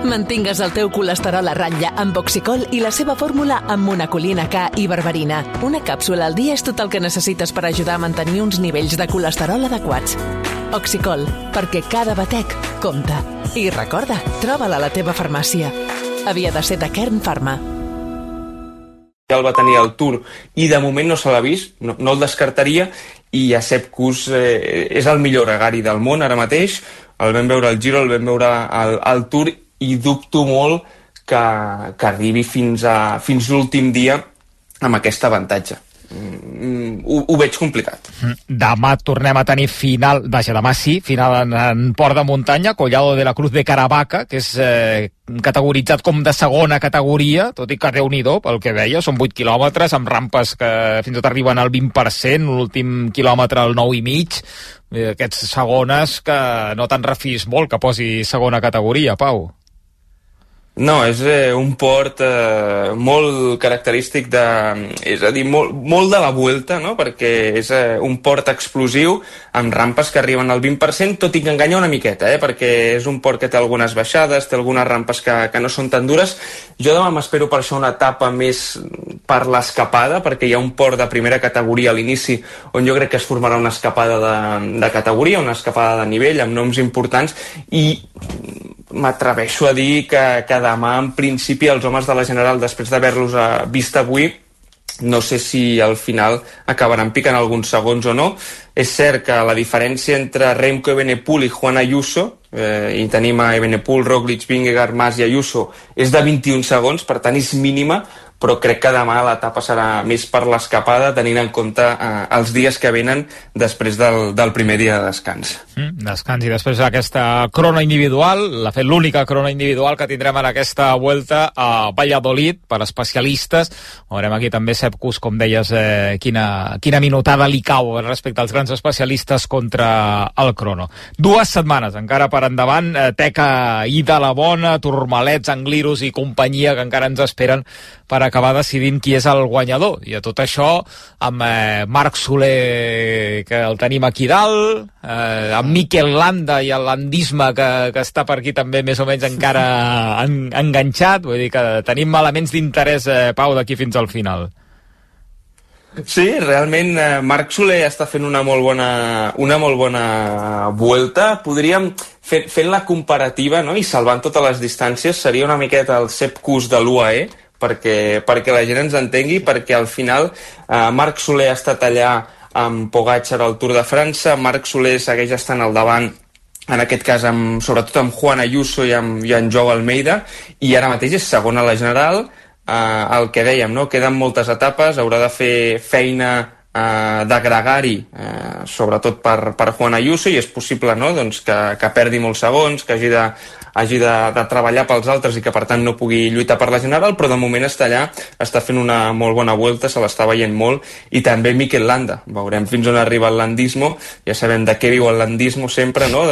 Mantingues el teu colesterol a ratlla amb Oxicol i la seva fórmula amb monacolina K i berberina. Una càpsula al dia és tot el que necessites per ajudar a mantenir uns nivells de colesterol adequats. Oxicol, perquè cada batec compta. I recorda, troba-la a la teva farmàcia. Havia de ser de Kern Pharma. Ja el va tenir al Tour i de moment no se l'ha vist, no el descartaria, i a Sepp Kuss és el millor gregari del món ara mateix. El vam veure al Giro, el vam veure al Tour, i dubto molt que arribi fins l'últim dia amb aquest avantatge. Ho veig complicat. Demà tornem a tenir final en port de muntanya, Collado de la Cruz de Caravaca, que és categoritzat com de segona categoria, tot i que Déu-n'hi-do, pel que veia, són 8 quilòmetres amb rampes que fins i tot arriben al 20%, l'últim quilòmetre al 9,5%. Aquests segones que no te'n refis molt que posi segona categoria, Pau. No, és un port molt característic és a dir, molt de la Vuelta, no? Perquè és un port explosiu amb rampes que arriben al 20%, tot i que enganya una miqueta, perquè és un port que té algunes baixades, té algunes rampes que no són tan dures. Jo demà m'espero per això una etapa més per l'escapada, perquè hi ha un port de primera categoria a l'inici on jo crec que es formarà una escapada de categoria, una escapada de nivell amb noms importants, i m'atreveixo a dir que demà, en principi, els homes de la General, després d'haver-los vist avui, no sé si al final acabaran picant alguns segons o no. És cert que la diferència entre Remco Evenepoel i Juan Ayuso, i tenim a Evenepoel, Roglic, Vingegaard, Mas i Ayuso, és de 21 segons, per tant és mínima, però crec que demà l'etapa serà més per l'escapada, tenint en compte els dies que venen després del primer dia de descans. Descans, i després aquesta crona individual, l'única crona individual que tindrem en aquesta Vuelta a Valladolid, per especialistes. Veurem aquí també, Sepp Kuss, com deies, quina minutada li cau respecte als grans especialistes contra el crono. 2 setmanes encara per endavant, Teca i de la Bona, Turmalets, Angliros i companyia, que encara ens esperen per acabar decidint qui és el guanyador. I a tot això, amb Marc Soler, que el tenim aquí dalt, amb Mikel Landa i el landisme que està per aquí també més o menys encara enganxat. Vull dir que tenim elements d'interès, Pau, d'aquí fins al final. Sí, realment Marc Soler està fent una molt bona Vuelta. Podríem, fent la comparativa, no? I salvant totes les distàncies, seria una miqueta el Sepp Kuss de l'UAE, perquè la gent ens entengui, perquè al final Marc Soler ha estat allà amb Pogačar al Tour de França, Marc Soler segueix estant al davant, en aquest cas sobretot amb Juan Ayuso i amb Joao Almeida, i ara mateix és segon a la General. El que dèiem, no? Queden moltes etapes, haurà de fer feina de gregari, sobretot per Juan Ayuso, i és possible, no? Doncs que perdi molts segons, que hagi de treballar pels altres i que per tant no pugui lluitar per la General, però de moment està allà, està fent una molt bona Vuelta, se l'està veient molt, i també Mikel Landa. Veurem fins on arriba el landismo, ja sabem de què viu el landismo sempre, no?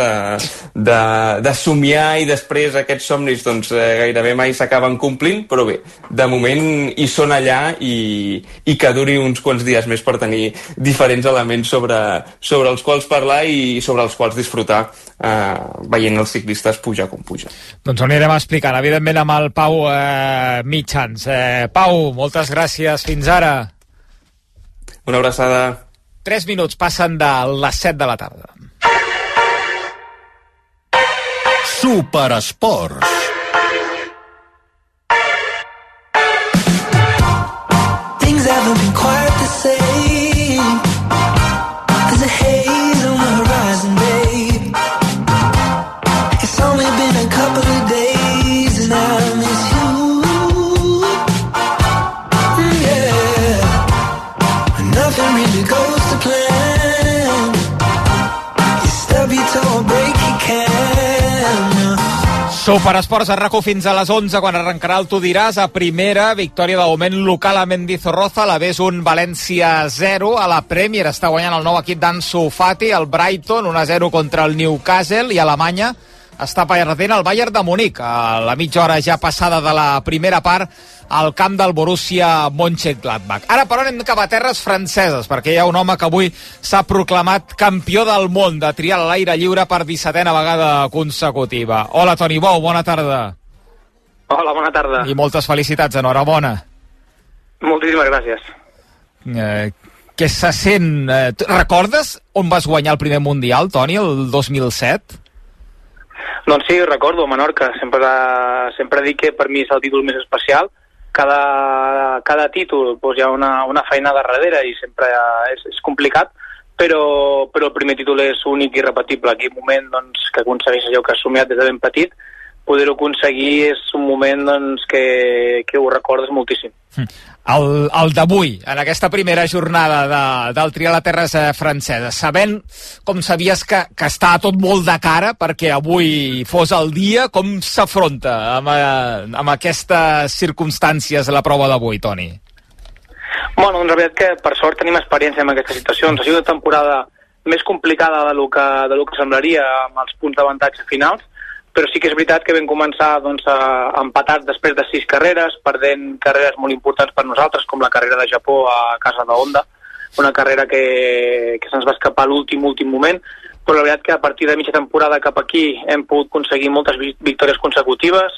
De somiar, i després aquests somnis doncs gairebé mai s'acaben complint, però bé, de moment hi són allà, i que duri uns quants dies més per tenir diferents elements sobre els quals parlar i sobre els quals disfrutar veient els ciclistes pujar com puja. Doncs ho anirem explicant, evidentment, amb el Pau Mitjans. Pau, moltes gràcies, fins ara. Una abraçada. 3 minuts passen de les 7 de la tarda. Superesports. Things haven't been quite the same. There's a haze on the horizon, babe. It's only been a couple of days and I miss you. Yeah. Nothing really goes to plan. You stub your toe or break your can. Superesports a RAC1 fins a les 11, quan arrencarà el Tu diràs. A primera, victòria de moment local a Mendizorroza, a la vez un València 0. A la Premier està guanyant el nou equip d'Ansu Fati, el Brighton 1-0 contra el Newcastle, i a Alemanya està perdent el Bayern de Munic a la mitja hora ja passada de la primera part al camp del Borussia Mönchengladbach. Ara, però, anem cap a terres franceses, perquè hi ha un home que avui s'ha proclamat campió del món de trial a l'aire lliure per 17a vegada consecutiva. Hola, Toni Bou, bona tarda. Hola, bona tarda. I moltes felicitats, enhorabona. Moltíssimes gràcies. Què se sent? Recordes on vas guanyar el primer Mundial, Toni, el 2007? Doncs sí, recordo, a Menorca. Sempre dic que per mi és el títol més especial. Cada títol doncs, hi ha una feina darrere i sempre és complicat, però el primer títol és únic i irrepetible. Aquell moment doncs, que aconsegueix allò que has somiat des de ben petit, poder-ho aconseguir és un moment doncs, que ho recordes moltíssim. El d'avui, en aquesta primera jornada del Trial a Terres Franceses, sabent com sabies que estava tot molt de cara perquè avui fos el dia, com s'afronta amb aquestes circumstàncies la prova d'avui, Toni? Bueno, doncs la veritat que per sort tenim experiència en aquestes situacions. Ha sigut una temporada més complicada del que semblaria amb els punts d'avantatge finals, però sí que és veritat que vam començar doncs, empatats després de 6 carreres, perdent carreres molt importants per nosaltres, com la carrera de Japó a casa de Honda, una carrera que se'ns va escapar a l'últim moment, però la veritat que a partir de mitja temporada cap aquí hem pogut aconseguir moltes victòries consecutives,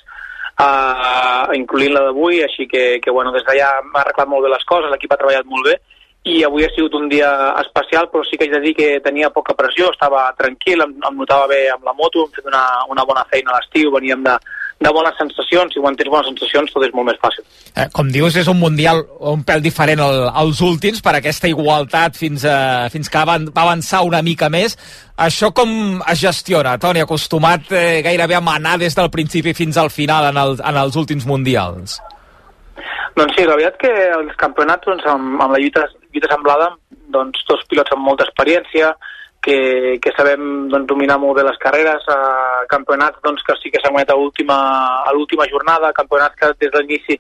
incloent la d'avui, així que bueno, des d'allà m'ha arreglat molt bé les coses, l'equip ha treballat molt bé, i avui ha sigut un dia especial, però sí que haig de dir que tenia poca pressió, estava tranquil, em notava bé amb la moto, hem fet una bona feina a l'estiu, veníem de bones sensacions, i quan tens bones sensacions tot és molt més fàcil. Com dius, és un Mundial un pèl diferent als últims, per aquesta igualtat fins que va avançar una mica més. Això com es gestiona, Toni, acostumat gairebé a manar des del principi fins al final en els últims Mundials? Doncs sí, la veritat que els campionats doncs, amb la lluita semblada, doncs, dos pilots amb molta experiència, que sabem doncs, dominar molt bé les carreres, campionats doncs, que sí que s'han guanyat a l'última jornada, campionats que des de l'inici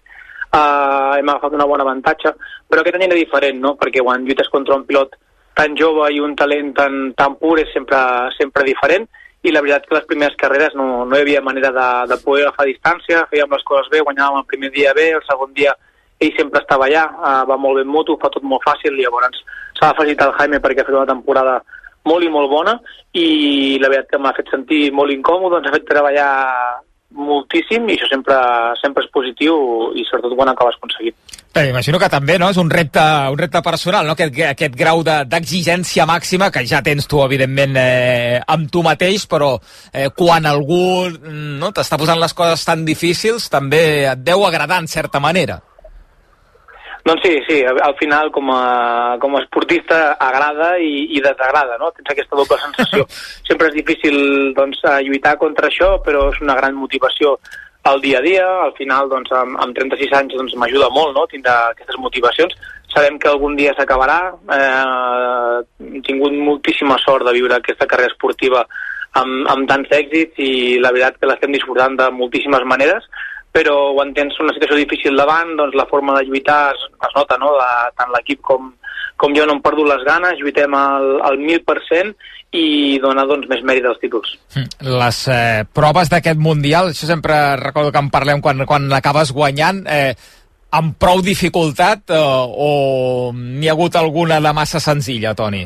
hem agafat una bona avantatge, però aquest any era diferent, no? Perquè quan lluites contra un pilot tan jove i un talent tan pur és sempre diferent, i la veritat que les primeres carreres no hi havia manera de poder agafar distància, fèiem les coses bé, guanyàvem el primer dia bé, el segon dia ell sempre estava allà, va molt bé en moto, fa tot molt fàcil, i llavors s'ha de felicitar el Jaime perquè ha fet una temporada molt i molt bona, i la veritat que m'ha fet sentir molt incòmode, ens ha fet treballar moltíssim, i això sempre és positiu, i sobretot quan acabes aconseguint. Imagino que també no? És un repte personal, no? Aquest grau d'exigència màxima que ja tens tu, evidentment, amb tu mateix, però quan algú no, t'està posant les coses tan difícils, també et deu agradar en certa manera. Doncs sí, al final com a esportista agrada i desagrada, no? Tens aquesta doble sensació. Sempre és difícil doncs, lluitar contra això, però és una gran motivació al dia a dia. Al final, doncs, amb 36 anys doncs, m'ajuda molt, no?, tindre aquestes motivacions. Sabem que algun dia s'acabarà. He tingut moltíssima sort de viure aquesta carrera esportiva amb tants èxits, i la veritat que l'estem disfrutant de moltíssimes maneres, però quan tens una situació difícil davant, doncs la forma de lluitar es nota, no? Tant l'equip com jo no hem perdut les ganes, lluitem al 1000% i dona doncs, més mèrit als títols. Les proves d'aquest Mundial, això sempre recordo que en parlem quan l'acabes guanyant, amb prou dificultat o n'hi ha hagut alguna de massa senzilla, Toni?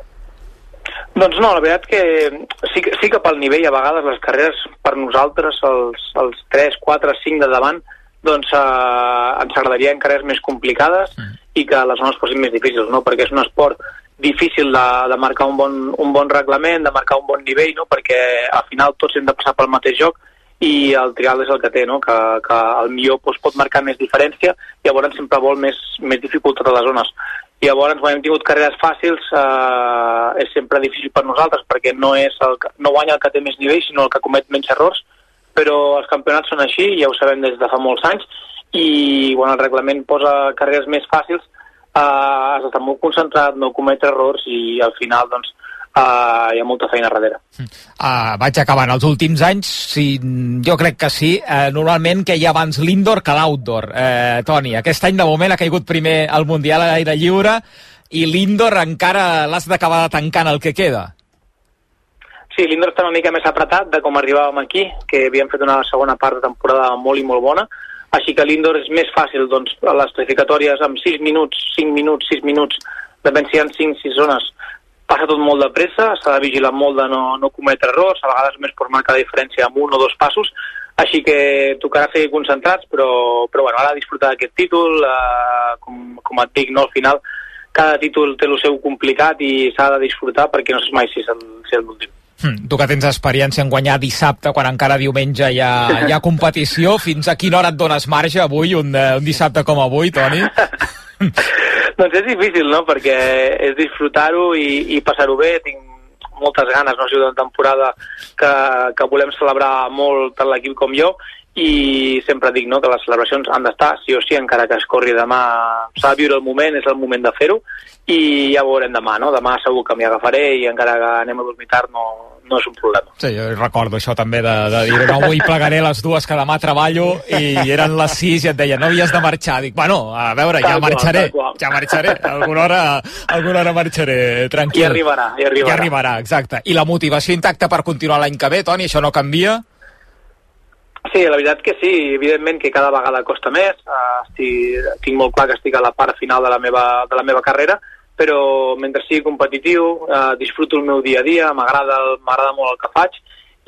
Doncs no, la veritat que sí que pel nivell, a vegades les carreres per nosaltres, els 3, 4, 5 de davant, doncs ens agradaria carreres més complicades i que les zones fossin més difícils, no? Perquè és un esport difícil de marcar un bon reglament, de marcar un bon nivell, no? Perquè al final tots hem de passar pel mateix joc, i el trial és el que té, no? Que el millor doncs, pot marcar més diferència, i llavors sempre vol més dificultat a les zones. I llavors, quan hem tingut carreres fàcils, és sempre difícil per nosaltres, perquè no guanya el que té més nivell, sinó el que comet menys errors, però els campionats són així, ja ho sabem des de fa molts anys, i quan el reglament posa carreres més fàcils, has d'estar molt concentrat, no cometre errors, i al final, doncs, hi ha molta feina darrere. Vaig acabant. Els últims anys, jo crec que sí, normalment que hi ha abans l'indoor que l'outdoor. Toni, aquest any de moment ha caigut primer el Mundial a l'aire lliure, i l'indoor encara l'has d'acabar de tancant el que queda. Sí, l'indoor està una mica més apretat de com arribàvem aquí, que havíem fet una segona part de temporada molt i molt bona, així que l'indoor és més fàcil, doncs, a les classificatòries amb 6 minuts, 5 minuts, 6 minuts, depèn si hi ha 5-6 zones, passa tot molt de pressa, s'ha de vigilar molt de no cometre errors, a vegades més per marcar la diferència amb 1 o 2 passos, Així que tocarà seguir concentrats, però bueno, ara disfrutar d'aquest títol, com et dic, no, al final cada títol té el seu complicat i s'ha de disfrutar perquè no saps mai si és l'últim. Tu que tens experiència en guanyar dissabte quan encara diumenge hi ha competició, fins a quina hora et dones marge avui, un dissabte com avui, Toni? Doncs és difícil, no?, perquè és disfrutar-ho i passar-ho bé. Tinc moltes ganes, no?, ha sigut una temporada que volem celebrar molt tant l'equip com jo, i sempre dic, no?, que les celebracions han d'estar sí o sí, encara que es corri demà. S'ha de viure el moment, és el moment de fer-ho, i ja ho veurem demà, no? Demà segur que m'hi agafaré i encara que anem a dormir tard no és un problema. Sí, jo recordo això també de dir, no, avui plegaré les 2 que demà treballo, i eren les 6 i et deien, no havies de marxar. Dic, bueno, a veure, ja marxaré, alguna hora marxaré, tranquil. I arribarà, exacte. I la motivació intacta per continuar l'any que ve, Toni, això no canvia? Sí, la veritat que sí, evidentment que cada vegada costa més, tinc molt clar que estic a la part final de la meva carrera, però mentre sigui competitiu, disfruto el meu dia a dia, m'agrada molt el que faig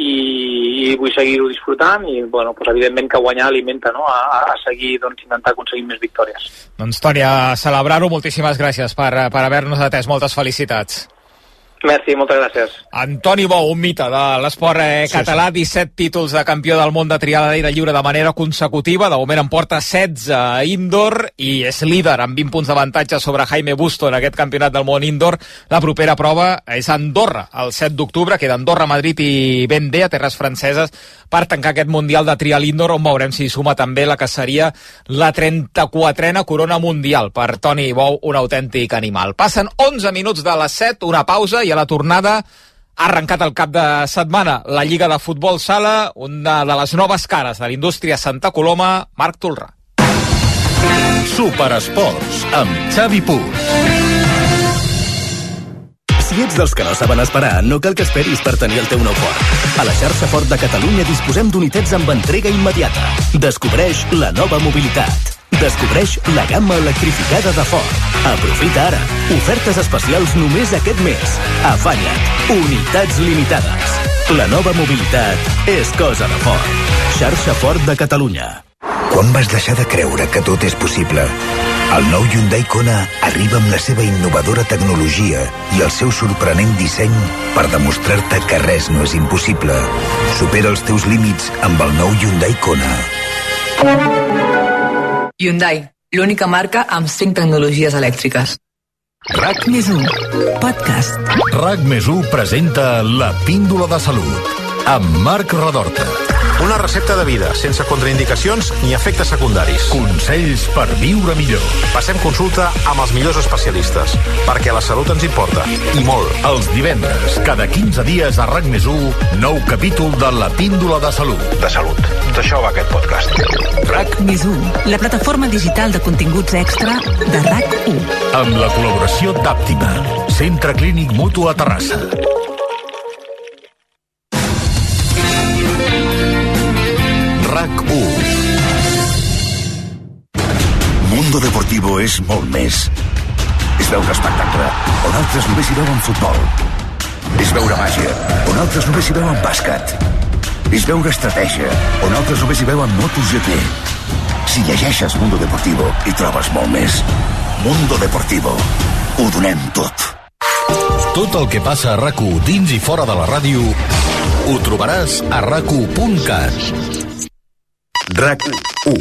i vull seguir-ho disfrutant i, bueno, doncs, evidentment que guanyar alimenta, no?, a seguir, doncs, intentar aconseguir més victòries. Doncs, Toni, a celebrar-ho, moltíssimes gràcies per haver-nos atès, moltes felicitats. Merci, moltes gràcies. Antoni Bou, un mite de l'esport català, 17 títols de campió del món de trial a l'aire lliure de manera consecutiva, de moment en porta 16 a indoor i és líder amb 20 punts d'avantatge sobre Jaime Busto en aquest campionat del món indoor. La propera prova és a Andorra, el 7 d'octubre, queda Andorra, Madrid i Vendée, a terres franceses, per tancar aquest Mundial de trial indoor, on veurem si suma també la que seria la 34a corona mundial. Per Toni Bou, un autèntic animal. Passen 11 minuts de les 7, una pausa, i a la tornada ha arrencat el cap de setmana la Lliga de Futbol Sala, una de les noves cares de l'indústria Santa Coloma, Marc Tolrà. Superesports, amb Xavi Puig. Si ets dels que no saben esperar, no cal que esperis per tenir el teu nou Ford. A la xarxa Ford de Catalunya disposem d'unitats amb entrega immediata. Descobreix la nova mobilitat. Descobreix la gamma electrificada de Ford. Aprofita ara. Ofertes especials només aquest mes. Afanya't. Unitats limitades. La nova mobilitat és cosa de Ford. Xarxa Ford de Catalunya. Quan vas deixar de creure que tot és possible? El nou Hyundai Kona arriba amb la seva innovadora tecnologia i el seu sorprenent disseny per demostrar-te que res no és impossible. Supera els teus límits amb el nou Hyundai Kona. Hyundai, l'única marca amb 5 tecnologies elèctriques. RAC+1, podcast. RAC+1 presenta La Píndola de Salut, amb Marc Redorta. Una recepta de vida, sense contraindicacions ni efectes secundaris. Consells per viure millor. Passem consulta amb els millors especialistes, perquè la salut ens importa, i molt. Els divendres, cada 15 dies a RAC+1, nou capítol de La Píndola de Salut. De salut. D'això va aquest podcast. RAC+1, la plataforma digital de continguts extra de RAC1. Amb la col·laboració d'Àptima, Centre Clínic Mutu a Terrassa. RAC1. Mundo Deportivo és molt més. És veure espectacle, on altres només hi veuen futbol. És veure màgia, on altres només hi veuen bàsquet. És veure estratègia, on altres només hi veuen MotoGP. Si llegeixes Mundo Deportivo, hi trobes molt més. Mundo Deportivo. Ho donem tot. Tot el que passa a RAC1 dins i fora de la ràdio ho trobaràs a rac1.cat. RAC1.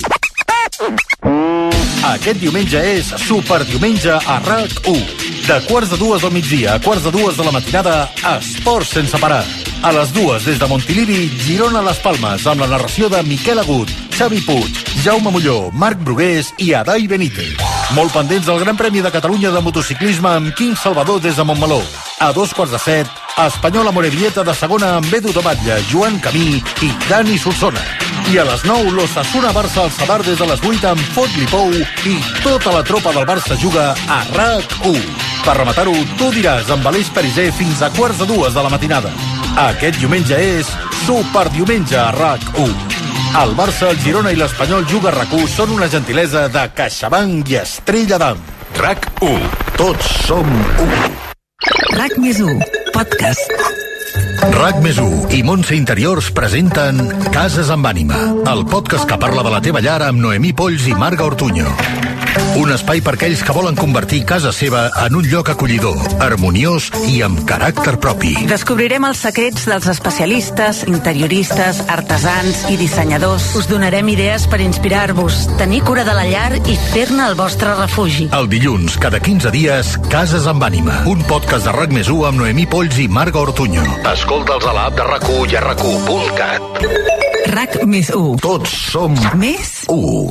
Aquest diumenge és Superdiumenge a RAC1. De 1:45 del migdia a 1:45 de la matinada, Esports sense parar. A les 2 des de Montilivi, Girona Les Palmes, amb la narració de Miquel Agut, Xavi Puig, Jaume Molló, Marc Brugués i Adai Benítez. Molt pendents del Gran Premi de Catalunya de motociclisme amb Quim Salvador des de Montmeló. A 2:15, Espanyol Amorebieta de segona amb Edu Tomatlla, Joan Camí i Dani Solsona. I a les 9, l'Osasuna Barça al Sadar des de les 8 amb Fot-li Pou i tota la tropa del Barça juga a RAC1. Per rematar-ho, tu diràs amb Aleix Periser fins a 1:45 de la matinada. Aquest diumenge és Superdiumenge a RAC1. El Barça, el Girona i l'Espanyol juga a RAC1 són una gentilesa de CaixaBank i Estrella d'Am. RAC1. Tots som un. RAC+1, podcast. RAC+1 i Montse Interiors presenten Cases amb ànima, el podcast que parla de la teva llar amb Noemí Polls i Marga Ortuño. Un espai per aquells que volen convertir casa seva en un lloc acollidor, harmoniós i amb caràcter propi. Descobrirem els secrets dels especialistes, interioristes, artesans i dissenyadors. Us donarem idees per inspirar-vos, tenir cura de la llar i fer-ne el vostre refugi. El dilluns, cada 15 dies, Cases amb ànima, un podcast de RAC+1 amb Noemí Polls i Marga Ortuño. Escolta'ls a l'app de RAC1 i a RAC1.cat. RAC+1. Tots som Més 1.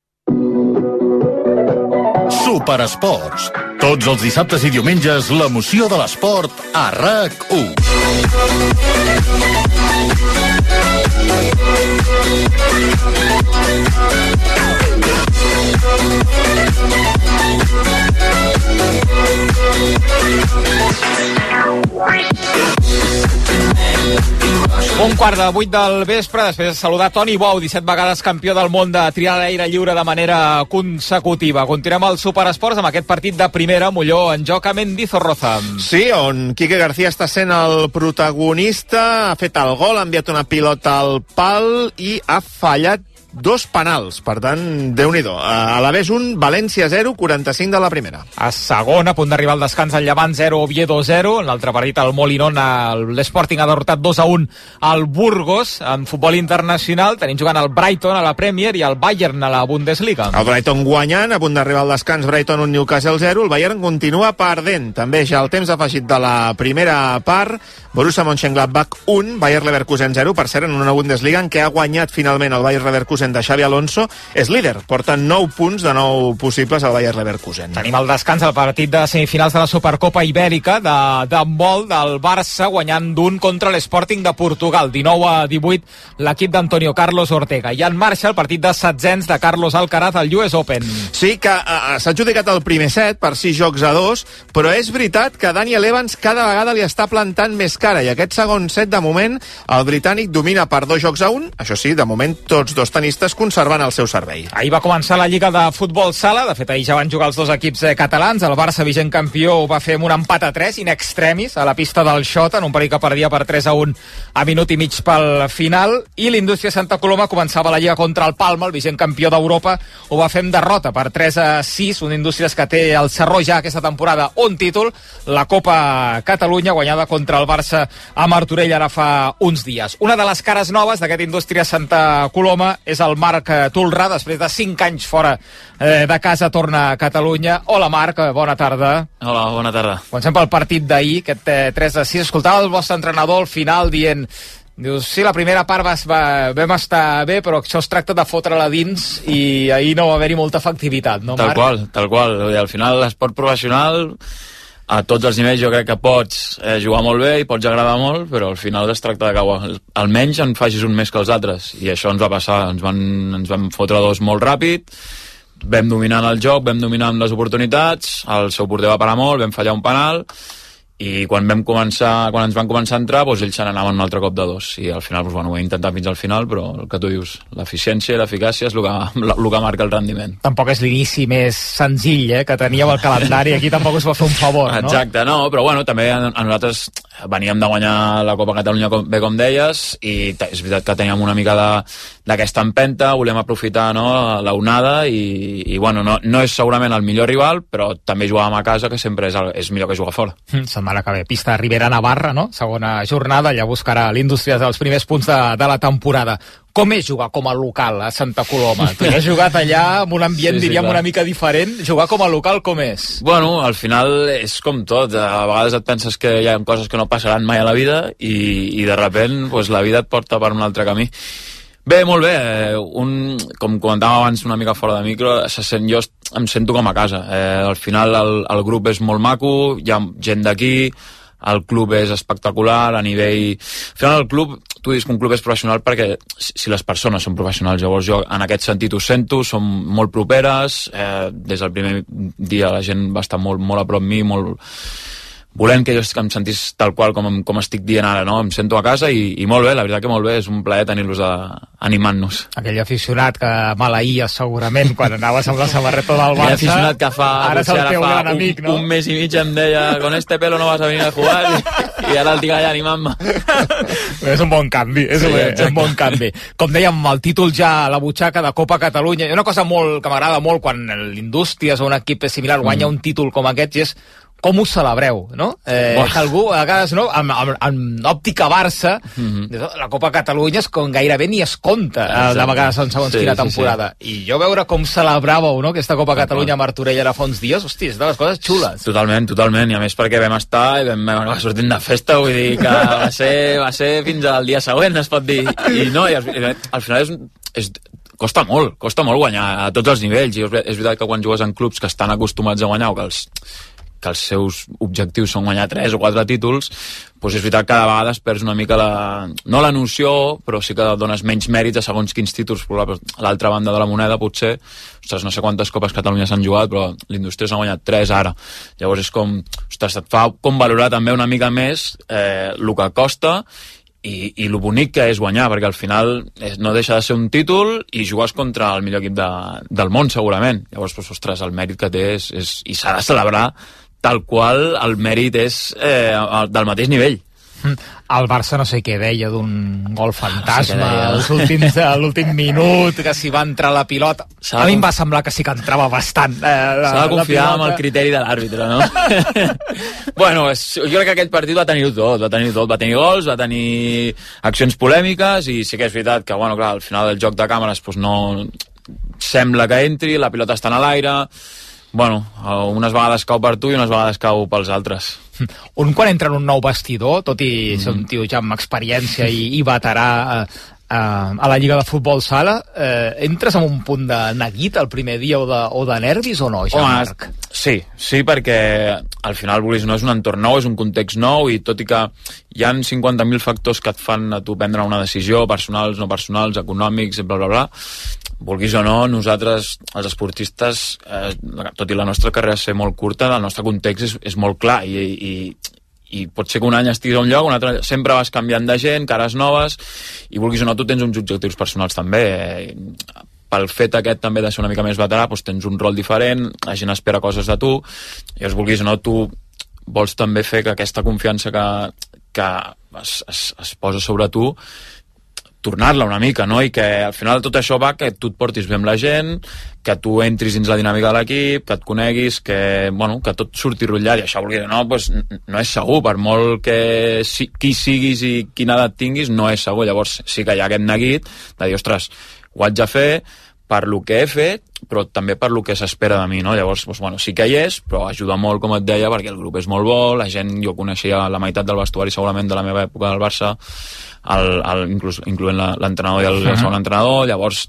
Superesports. Tots els dissabtes i diumenges, l'emoció de l'esport a RAC1. Un quart de 8 del vespre, després de saludar Toni Bou, 17 vegades campió del món de triar a l'aire lliure de manera consecutiva. Continuem al Superesports amb aquest partit de primera, Molló en joc a Mendizorroza. Sí, on Quique García està sent el protagonista, ha fet el gol, ha enviat una pilota al pal i ha fallat 2 penals, per tant, Déu-n'hi-do. A l'Aves 1, València 0, 45 de la primera. A segona, a punt d'arribar al descans, el Llevant 0, Oviedo 0. En l'altre partit, el Molinón, l'Sporting ha derrotat 2-1 al Burgos. En futbol internacional tenim jugant el Brighton a la Premier i el Bayern a la Bundesliga. El Brighton guanyant, a punt d'arribar al descans, Brighton 1, Newcastle 0. El Bayern continua perdent. També ja el temps afegit de la primera part. Borussia Mönchengladbach 1, Bayer Leverkusen 0. Per cert, en una Bundesliga en què ha guanyat finalment el Bayer Leverkusen de Xavi Alonso, és líder. Porta 9 punts de 9 possibles al Bayer Leverkusen. Tenim el descans al partit de semifinals de la Supercopa Ibèrica d'handbol del Barça guanyant d'1 contra l'Sporting de Portugal. 19-18 l'equip d'Antonio Carlos Ortega. I en marxa el partit de setzents de Carlos Alcaraz al US Open. Sí, que s'ha adjudicat el primer set per 6-2, però és veritat que Daniel Evans cada vegada li està plantant més cara, i aquest segon set, de moment, el britànic domina per 2-1. Això sí, de moment, tots dos tenistes conservant el seu servei. Ahir va començar la Lliga de Futbol Sala. De fet, ahir ja van jugar els dos equips catalans. El Barça, vigent campió, ho va fer amb un empat a 3 in extremis a la pista del Xota, en un partit que perdia per 3-1 a minut i mig pel final. I l'Indústria Santa Coloma començava la Lliga contra el Palma, el vigent campió d'Europa, ho va fer amb derrota per 3-6. Una Indústria que té al Sarró ja aquesta temporada un títol, la Copa Catalunya, guanyada contra el Barça a Martorell ara fa uns dies. Una de les cares noves d'aquest Indústria Santa Coloma és el Marc Tolrà, després de 5 anys fora de casa, torna a Catalunya. Hola Marc, bona tarda. Hola, bona tarda. Comencem pel partit d'ahir, aquest 3-6. Escoltava el vostre entrenador al final dient, dius, sí, la primera part vam estar bé, però això es tracta de fotre-la dins, i ahir no va haver-hi molta efectivitat, no, Marc? Tal qual. Al final, l'esport professional, a tots els nivells jo crec que pots jugar molt bé i pots agradar molt, però al final es tracta de que almenys en facis un més que els altres, i això ens va passar. Ens vam fotre 2 molt ràpid, vam dominant el joc, vam dominant les oportunitats, el seu porter va parar molt, vam fallar un penal, i quan ens van començar a entrar, doncs ells se n'anaven un altre cop de 2, i al final ho vam intentar fins al final, però el que tu dius, l'eficiència i l'eficàcia és el que marca el rendiment. Tampoc és l'inici més senzill que teníeu al calendari, aquí tampoc us va fer un favor, no? Exacte, no, però bueno, també a nosaltres veníem de guanyar la Copa Catalunya, bé com deies, i és veritat que teníem una mica d'aquesta empenta, volem aprofitar l'onada, i bueno, no és segurament el millor rival, però també jugàvem a casa, que sempre és millor que jugar fora. Setmana que ve, pista Ribera Navarra, no? Segona jornada, allà buscarà l'Indústria dels primers punts de la temporada. Com és jugar com a local a Santa Coloma? Tu has jugat allà amb un ambient, diríem, una mica diferent. Jugar com a local, com és? Bueno, al final és com tot. A vegades et penses que hi ha coses que no passaran mai a la vida, i de sobte pues, la vida et porta per un altre camí. Bé, molt bé. Com comentàvem abans una mica fora de micro, jo em sento com a casa. Al final el grup és molt maco, hi ha gent d'aquí, el club és espectacular a nivell... Al final el club, tu dius que un club és professional perquè si les persones són professionals, llavors jo en aquest sentit ho sento, som molt properes, des del primer dia la gent va estar molt a prop mi, volent que jo em sentís tal qual com estic dient ara, no? Em sento a casa i molt bé, la veritat que molt bé, és un plaer tenir-los animant-nos. Aquell aficionat que maleïa segurament quan anaves amb la samarreta del Barça. Aquell aficionat que ara és el teu gran amic, no? Un mes i mig em deia, con este pelo no vas a venir a jugar, i ara el tinc allà animant-me. És un bon canvi, és un bon canvi. Com dèiem, el títol ja a la butxaca de Copa Catalunya, hi ha una cosa molt que m'agrada molt quan l'Indústries o un equip similar guanya un títol com aquest, i és com ho celebreu, no? Que algú, a vegades, no? Amb òptica Barça, la Copa Catalunya és com gairebé ni es compta de vegades en segons quina temporada. I jo veure com celebràveu, no?, aquesta Copa Catalunya amb Martorell ara fa uns dies, hosti, és de les coses xules. Totalment, i a més perquè vam estar i vam sortir de festa, vull dir que va ser fins al dia següent, es pot dir. I no, al final costa molt guanyar a tots els nivells, i és veritat que quan jugues en clubs que estan acostumats a guanyar o que els seus objectius són guanyar 3 o 4 títols, doncs és veritat que cada vegada es perds una mica no la noció, però sí que dones menys mèrits a segons quins títols. A l'altra banda de la moneda, potser, ostres, no sé quantes Copes Catalunya s'han jugat, però l'Indústria s'ha guanyat 3 ara. Llavors és com, ostres, et fa com valorar també una mica més el que costa i el bonic que és guanyar, perquè al final no deixa de ser un títol i jugues contra el millor equip del món, segurament. Llavors, ostres, el mèrit que té i s'ha de celebrar tal qual el mèrit és del mateix nivell. El Barça no sé què deia d'un gol fantasma a l'últim minut, que s'hi va entrar la pilota. A mi em va semblar que sí que entrava bastant. S'ha de confiar en el criteri de l'àrbitre, no? Bueno, jo crec que aquell partit va tenir tot. Va tenir gols, va tenir accions polèmiques, i sí que és veritat que, bueno, clar, al final del joc de càmeres no sembla que entri, la pilota està en l'aire. Bueno, unes vegades cau per tu i unes vegades cau pels altres. Un quan entra en un nou vestidor, tot i ser un tio ja amb experiència i veterà a la Lliga de Futbol Sala, entres amb un punt de neguit el primer dia o de nervis o no, Jean-Marc? Sí, perquè al final no és un entorn nou, és un context nou, i tot i que hi ha 50.000 factors que et fan a tu prendre una decisió, personals, no personals, econòmics, bla, bla, bla, vulguis o no, nosaltres, els esportistes, tot i la nostra carrera ser molt curta, el nostre context és molt clar, i pot ser que un any estiguis a un lloc, un altre sempre vas canviant de gent, cares noves, i vulguis o no, tu tens uns objectius personals també. Pel fet aquest també de ser una mica més veterà, doncs tens un rol diferent, la gent espera coses de tu, i els vulguis o no, tu vols també fer que aquesta confiança que es posa sobre tu, tornar-la una mica, no? I que al final tot això va que tu et portis bé amb la gent, que tu entris dins la dinàmica de l'equip, que et coneguis, que tot surti rotllat, i això no és segur, per molt que qui siguis i quina edat tinguis, no és segur. Llavors sí que hi ha aquest neguit de dir, ostres, ho haig de fer per lo que he fet, però també per lo que s'espera de mi, no? Llavors, sí que hi és, però ajuda molt, com et deia, perquè el grup és molt bo, la gent, jo coneixia la meitat del vestuari segurament de la meva època del Barça, incloent l'entrenador i el segon entrenador. Llavors,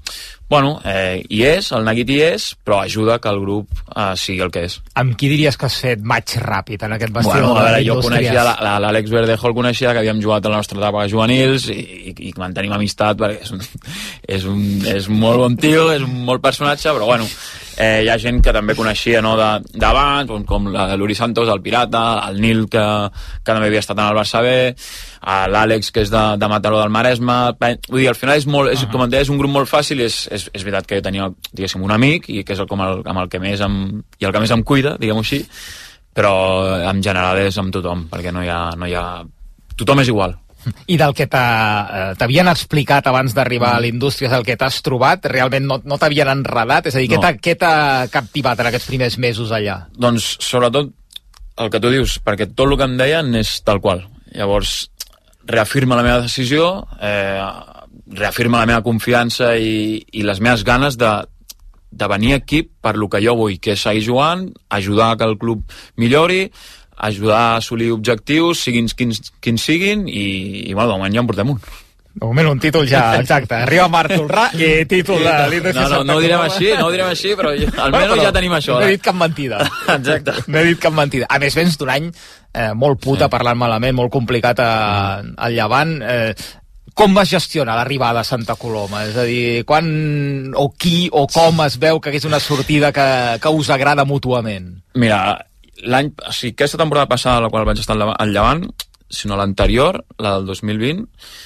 hi és, el neguit hi és, però ajuda que el grup sigui el que és. Amb qui diries que has fet match ràpid en aquest vestidor? Jo coneixia l'Àlex Verdejo, el coneixia, que havíem jugat a la nostra etapa de juvenils, i mantenim amistat perquè és un molt bon tio, és un molt personatge, però hi ha gent que també coneixia d'abans, com l'Uri Santos, el Pirata, el Nil, que també havia estat en el Barça B, l'Àlex, que és de Mataró del Maresme. Vull dir, al final com et deia, és un grup molt fàcil, i és veritat que jo tenia, diguéssim, un amic, i que és amb el que més em cuida, diguem-ho així, però en general és amb tothom, perquè no hi ha... Tothom és igual. I del que t'havien explicat abans d'arribar a l'Indústria, del que t'has trobat, realment no t'havien enredat? És a dir, què t'ha captivat en aquests primers mesos allà? Doncs, sobretot, el que tu dius, perquè tot el que em deien és tal qual. Llavors, reafirma la meva decisió, reafirma la meva confiança i les meves ganes de venir aquí per lo que jo vull, que és seguir jugant, ajudar que el club millori, ajudar a assolir objectius, siguin quins siguin, i de moment ja en portem un. De moment un títol ja, exacte. Arriba Marc Tolrà i títol de l'Indústria Santa Coloma. No ho direm així, però almenys ja tenim això. No he dit cap mentida. Exacte. No he dit cap mentida. A més, vens d'un any molt puta, parlant malament, molt complicat al Llevant. Com vas gestionar l'arribada a Santa Coloma? És a dir, quan o qui o com es veu que és una sortida que us agrada mútuament? Mira, o sigui, aquesta temporada passada, la qual vaig estar al Llevant, sinó l'anterior, la del 2020,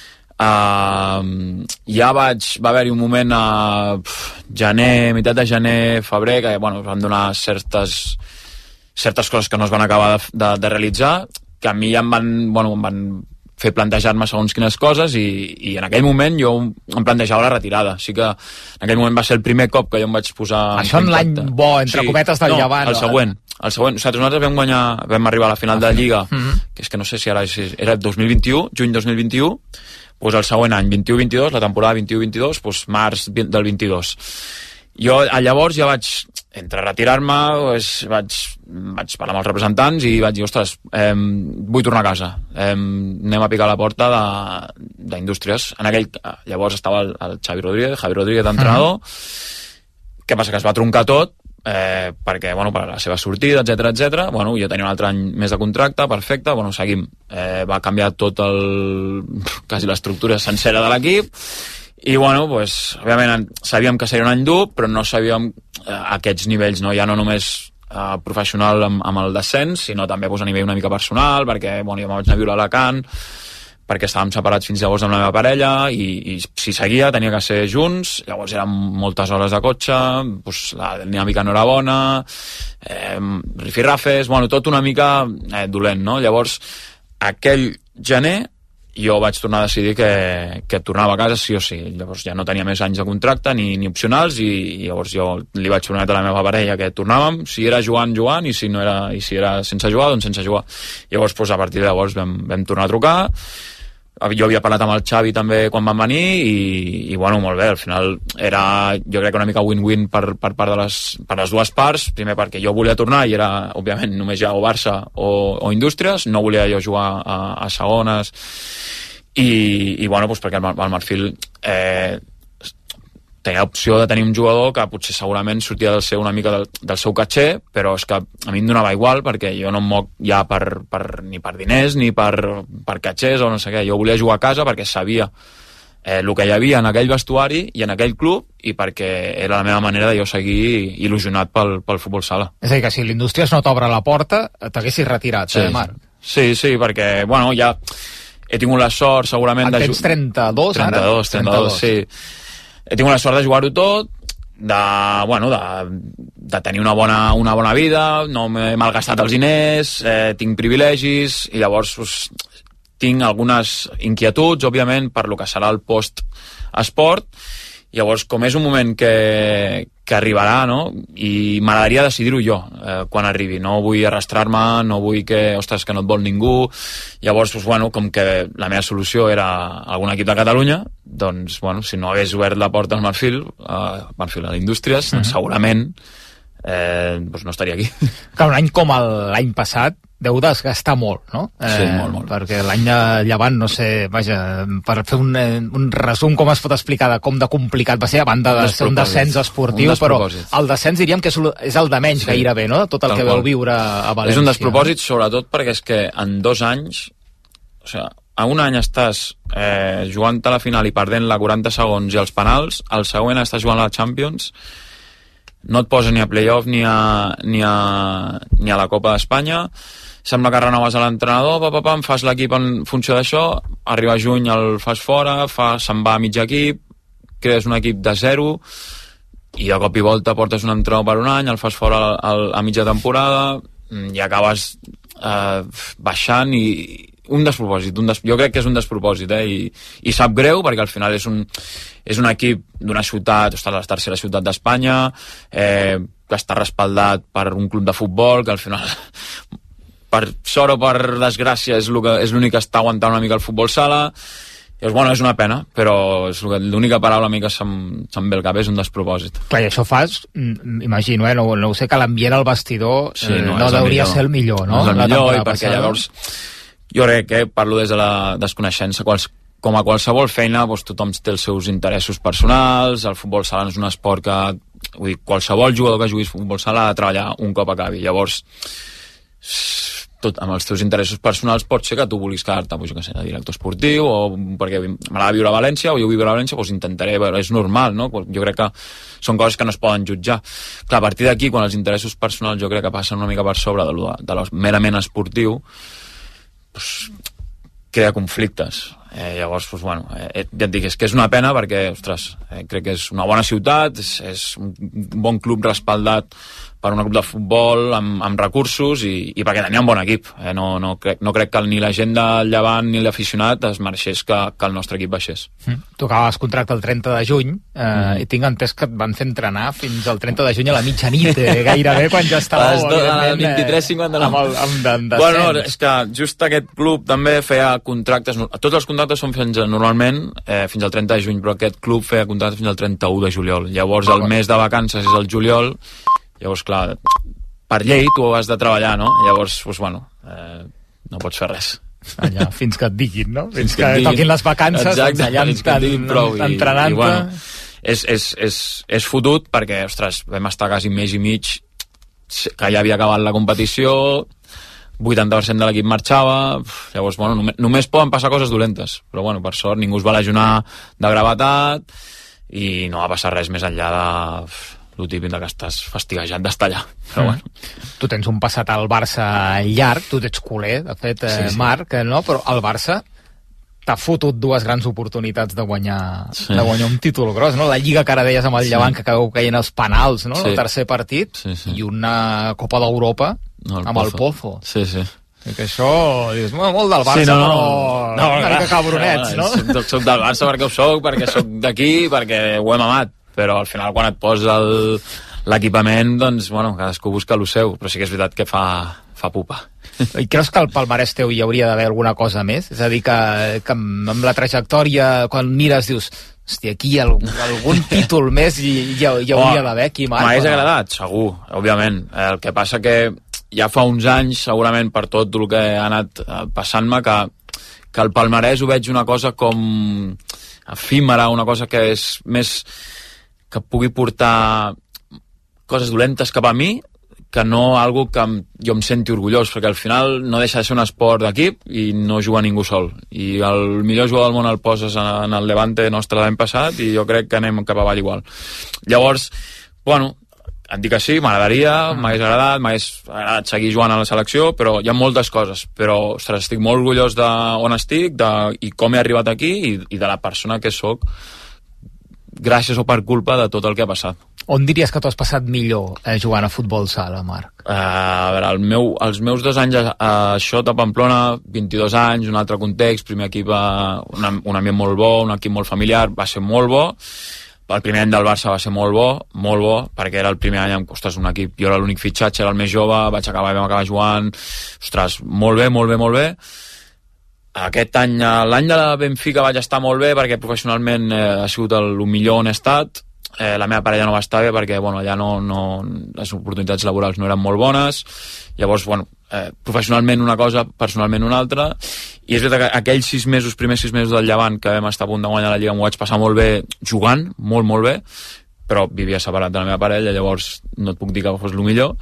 ja va haver-hi un moment a gener, meitat de gener, febrer, que bueno, vam donar certes coses que no es van acabar de realitzar, que a mi ja em van fer plantejar-me segons quines coses i en aquell moment jo em plantejava la retirada. Així que en aquell moment va ser el primer cop que jo em vaig posar això en l'any bo, entre cometes del Llevant. El següent. Nosaltres vam arribar a la final de Lliga, que és que no sé si era 2021, juny 2021, doncs el següent any, 21-22, la temporada 21-22, doncs març del 22. Jo llavors ja vaig, entre retirar-me, vaig parlar amb els representants i vaig dir, ostres, vull tornar a casa, anem a picar a la porta d'Indústries. Llavors estava el Javi Rodríguez d'entrenador. Què passa? Que es va troncar tot, perquè, per la seva sortida, etc. Jo tenia un altre any més de contracte, perfecte, seguim. Va canviar quasi l'estructura sencera de l'equip, i òbviament sabíem que seria un any dur, però no sabíem aquests nivells, no? Ja no només professional amb el descens, sinó també a nivell una mica personal, perquè jo me'n vaig anar a viure a Alacant, perquè estàvem separats fins llavors amb la meva parella, i si seguia tenia que ser junts. Llavors eren moltes hores de cotxe, la dinàmica no era bona, rifirrafes, tot una mica dolent, no? Llavors aquell gener jo vaig tornar a decidir que tornava a casa sí o sí. Llavors ja no tenia més anys de contracte ni opcionals, i llavors jo li vaig prometre a la meva parella que tornàvem, si era jugant, i si era sense jugar, doncs sense jugar. Llavors a partir de llavors vam tornar a trucar. Jo havia parlat amb el Xavi també quan van venir, i molt bé, al final era, jo crec que una mica win-win per les dues parts. Primer perquè jo volia tornar i era, òbviament, només ja o Barça o Indústries, no volia jo jugar a segones, i perquè el Marfil tenia opció de tenir un jugador que potser segurament sortia una mica del seu caché, però és que a mi em donava igual, perquè jo no em moc ja ni per diners ni per catxers o no sé què. Jo volia jugar a casa perquè sabia el que hi havia en aquell vestuari i en aquell club, i perquè era la meva manera de jo seguir il·lusionat pel futbol sala. És a dir, que si l'Indústries no t'obre la porta t'haguessis retirat, Marc? Sí, perquè ja he tingut la sort segurament de... Tens 32 ara? 32, sí. He tingut la sort de jugar-ho tot, de tenir una bona vida, no m'he malgastat els diners, tinc privilegis, i llavors tinc algunes inquietuds, òbviament, per lo que serà el post-esport. Llavors, com és un moment que arribarà, no? I m'agradaria decidir-ho jo quan arribi. No vull arrastrar-me, no vull que no et vol ningú. Llavors, com que la meva solució era algun equip de Catalunya, doncs, si no hagués obert la porta al Marfil, a l'Indústries, doncs segurament no estaria aquí. Clar, un any com l'any passat deu desgastar molt, no? Sí, molt. Perquè l'any de Llevant, no sé, per fer un resum com es pot explicar de com de complicat va ser, a banda de ser un descens esportiu, però el descens diríem que és el de menys gairebé, no? Tot el que vau viure a València. És un despropòsit, sobretot perquè és que en 2 anys, a un any estàs jugant a la final i perdent-la 40 segons i els penals, al següent estàs jugant a la Champions, no et posa ni a playoff ni a la Copa d'Espanya, sembla que renoves a l'entrenador, fas l'equip en funció d'això, arriba a juny el fas fora, se'n va a mig equip, crees un equip de 0, i de cop i volta portes un entrenador per un any, el fas fora a mitja temporada, i acabes baixant, i un despropòsit, jo crec que és un despropòsit, i sap greu perquè al final és un equip d'una ciutat, la tercera ciutat d'Espanya, que està respaldat per un club de futbol, que al final per sort o per desgràcia és l'únic que està aguantant una mica el futbol sala. És una pena, però l'única paraula que se'm ve al cap és un despropòsit. Clar, i això fas, imagino, no sé, que l'ambient al vestidor no hauria ser el millor, no? No és el millor, i perquè llavors jo crec que parlo des de la desconeixença, com a qualsevol feina, tothom té els seus interessos personals, el futbol sala no és un esport que qualsevol jugador que jugui futbol sala ha de treballar un cop acabi. Llavors amb els teus interessos personals pot ser que tu vulguis quedar-te, pues, jo què sé, de director esportiu, o perquè m'agrada viure a València, o jo vull viure a València, doncs intentaré, és normal, no? Jo crec que són coses que no es poden jutjar. Clar, a partir d'aquí, quan els interessos personals jo crec que passen una mica per sobre de lo merament esportiu, pues, crea conflictes. Llavors, doncs, bueno, ja et dic, és que és una pena perquè, ostres, crec que és una bona ciutat, és un bon club respaldat per un club de futbol amb recursos i perquè tenia un bon equip. No crec que ni la gent del Llevant ni l'aficionat es mereixés que el nostre equip baixés. Tu acabes contracte el 30 de juny i tinc entès que et van fer entrenar fins al 30 de juny a la mitjanit, gairebé quan ja estàveu al 23:59. Bueno, és que just aquest club també feia contractes, tots els contractes són normalment fins al 30 de juny, però aquest club feia contractes fins al 31 de juliol. Llavors el mes de vacances és el juliol. Llavors, clar, per llei tu has de treballar, no? Llavors, doncs, bueno, no pots fer res. Allà, fins que et diguin, no? Fins que toquin les vacances, exacte, allà entrenant-te. I bueno, és fotut perquè, ostres, vam estar quasi mes i mig que ja havia acabat la competició, 80% de l'equip marxava, llavors, bueno, només poden passar coses dolentes, però, bueno, per sort, ningú es va lesionar de gravetat i no va passar res més enllà de el típic que estàs fastiguejat d'estar allà, però bueno. Tu tens un passat al Barça llarg, tu ets culer, de fet, sí. Marc, no? Però el Barça t'ha fotut dues grans oportunitats de guanyar un títol gros, no? La Lliga que ara deies amb el Llevant, que acabeu caient els penals, no? El tercer partit, i una Copa d'Europa amb el Pozo. Sí. Que això, dius, molt del Barça, però una mica cabronets, no? Soc del Barça perquè ho soc, perquè soc d'aquí, perquè ho hem amat, però al final quan et posa l'equipament, doncs, bueno, cadascú busca lo seu, però sí que és veritat que fa pupa. I creus que al palmarès teu hi hauria d'haver alguna cosa més? És a dir, que amb la trajectòria, quan mires, dius, hòstia, aquí hi ha algun títol més hi hauria d'haver aquí, Marc? M'hagués agradat, segur, òbviament. El que passa que ja fa uns anys, segurament per tot el que ha anat passant-me, que el palmarès ho veig una cosa com efímera, una cosa que és més que pugui portar coses dolentes cap a mi, que no algo que jo em senti orgullós, perquè al final no deixa de ser un esport d'equip i no juga ningú sol. I el millor jugador del món el poses en el Levante nostre l'any passat i jo crec que anem cap avall igual. Llavors, bueno, et dic que sí, m'agradaria, m'hagués agradat seguir jugant a la selecció, però hi ha moltes coses. Però, ostres, estic molt orgullós d'on estic i com he arribat aquí i de la persona que sóc, gràcies o per culpa de tot el que ha passat. On diries que t'ho has passat millor jugant a futbol sala, Marc? A veure, els meus 2 anys a Xota, Pamplona, 22 anys, un altre context, primer equip, un ambient molt bo, un equip molt familiar, va ser molt bo. El primer any del Barça va ser molt bo, perquè era el primer any amb un equip, jo era l'únic fitxatge, era el més jove, vam acabar jugant, ostres, molt bé. Aquest any, l'any de la Benfica vaig estar molt bé perquè professionalment ha sigut el millor on he estat. La meva parella no va estar bé perquè allà les oportunitats laborals no eren molt bones. Llavors, professionalment una cosa, personalment una altra. I és veritat que aquells primers 6 mesos del Llevant que vam estar a punt de guanyar la Lliga m'ho vaig passar molt bé jugant, molt bé, però vivia separat de la meva parella, llavors no et puc dir que fos el millor.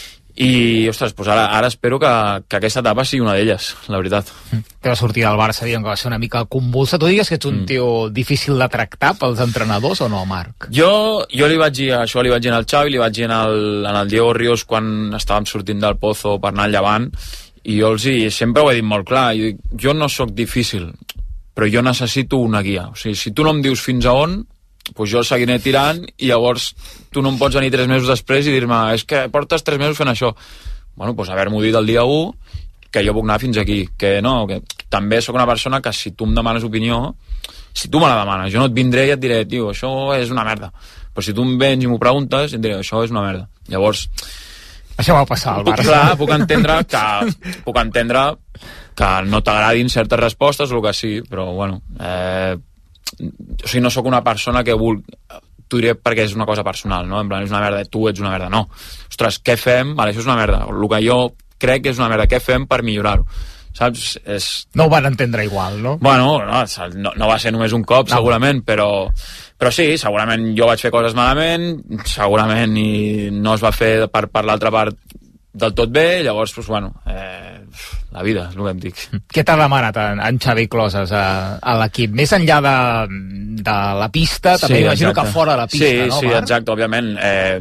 I, ostres, doncs ara espero que aquesta etapa sigui una d'elles, la veritat. Que va sortir del Barça, diguem que va ser una mica convulsa. Tu digues que ets un tio difícil de tractar pels entrenadors o no, Marc? Jo li vaig dir al Xavi, li vaig dir al Diego Ríos quan estàvem sortint del Pozo per anar al Llevant, i jo sempre ho he dit molt clar, jo no sóc difícil, però jo necessito una guia. O sigui, si tu no em dius fins a on, doncs jo seguiré tirant i llavors tu no em pots venir 3 mesos després i dir-me és que portes 3 mesos fent això. Bueno, doncs haver-m'ho dit el dia 1 que jo puc anar fins aquí, que també sóc una persona que si tu em demanes opinió, si tu me la demanes, jo no et vindré i et diré, tio, això és una merda, però si tu em vens i m'ho preguntes, et diré, això és una merda. Llavors, això va passar al Barça. Clar, puc entendre que no t'agradin certes respostes o el que sí, però bueno, o sigui, no sóc una persona que t'ho diré perquè és una cosa personal, no? En plan, és una merda, tu ets una merda, no. Ostres, què fem? Vale, això és una merda. El que jo crec que és una merda, què fem per millorar-ho? Saps? No ho van entendre igual, no? Bueno, no va ser només un cop, segurament, però sí, segurament jo vaig fer coses malament, segurament i no es va fer per l'altra part del tot bé, llavors, doncs, bueno, la vida, és el que et dic. Què t'ha demanat en Xavi Closes a l'equip? Més enllà de la pista, també imagino que fora de la pista, no, Sí, exacte, òbviament.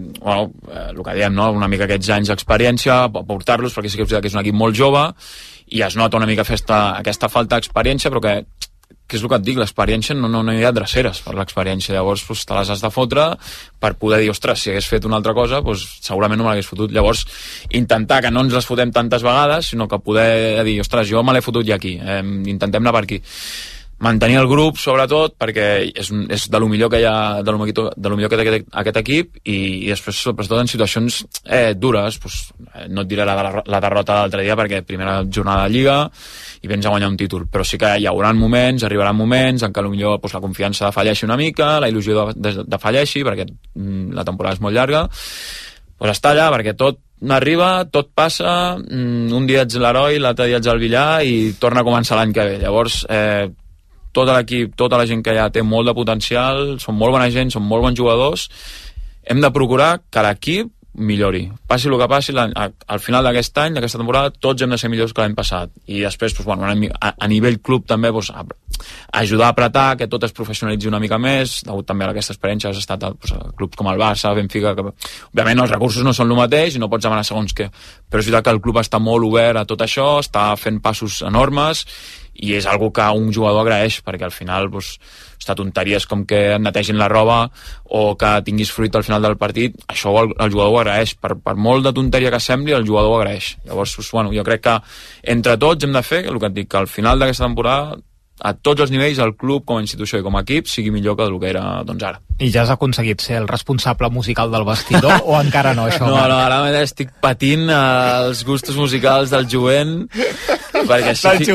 El que diem, no? Una mica aquests anys d'experiència, portar-los, perquè sí que és un equip molt jove, i es nota una mica aquesta falta d'experiència, però que és el que et dic, l'experiència no hi ha dreceres per l'experiència, llavors te les has de fotre per poder dir, ostres, si hagués fet una altra cosa segurament no me l'hagués fotut, llavors intentar que no ens les fotem tantes vegades, sinó que poder dir, ostres, jo me l'he fotut ja aquí, intentem anar per aquí, mantenir el grup sobretot, perquè és de lo millor que hi ha, de lo millor que té aquest equip, i després sobretot en situacions dures, no et diré la derrota de l'altre dia, perquè primera jornada de Lliga i vens a guanyar un títol, però sí que hi haurà moments, arribaran moments en què potser la confiança falleixi una mica, la il·lusió de falleixi, perquè la temporada és molt llarga, està allà, perquè tot arriba, tot passa, un dia ets l'heroi, l'altre dia ets el villar i torna a començar l'any que ve. Llavors tot l'equip, tota la gent que hi ha té molt de potencial, són molt bona gent, són molt bons jugadors, hem de procurar que l'equip millori, passi el que passi al final d'aquest any, d'aquesta temporada, tots hem de ser millors que l'any passat, i després a nivell club també ajudar a apretar, que tot es professionalitzi una mica més, degut també a aquesta experiència has estat a clubs com el Barça, Benfica, que òbviament els recursos no són el mateix i no pots demanar segons què, però és veritat que el club està molt obert a tot això, està fent passos enormes i és algo que un jugador agraeix, perquè al final està tonteries com que et netegin la roba o que tinguis fruit al final del partit, això el jugador ho agraeix, per molt de tonteria que sembli, el jugador ho agraeix. Llavors, jo crec que entre tots hem de fer el que et dic, que al final d'aquesta temporada a tots els nivells, el club com a institució i com a equip sigui millor que el que era ara. I ja has aconseguit ser el responsable musical del vestidor o encara no, això? No, ara estic patint els gustos musicals del jovent, perquè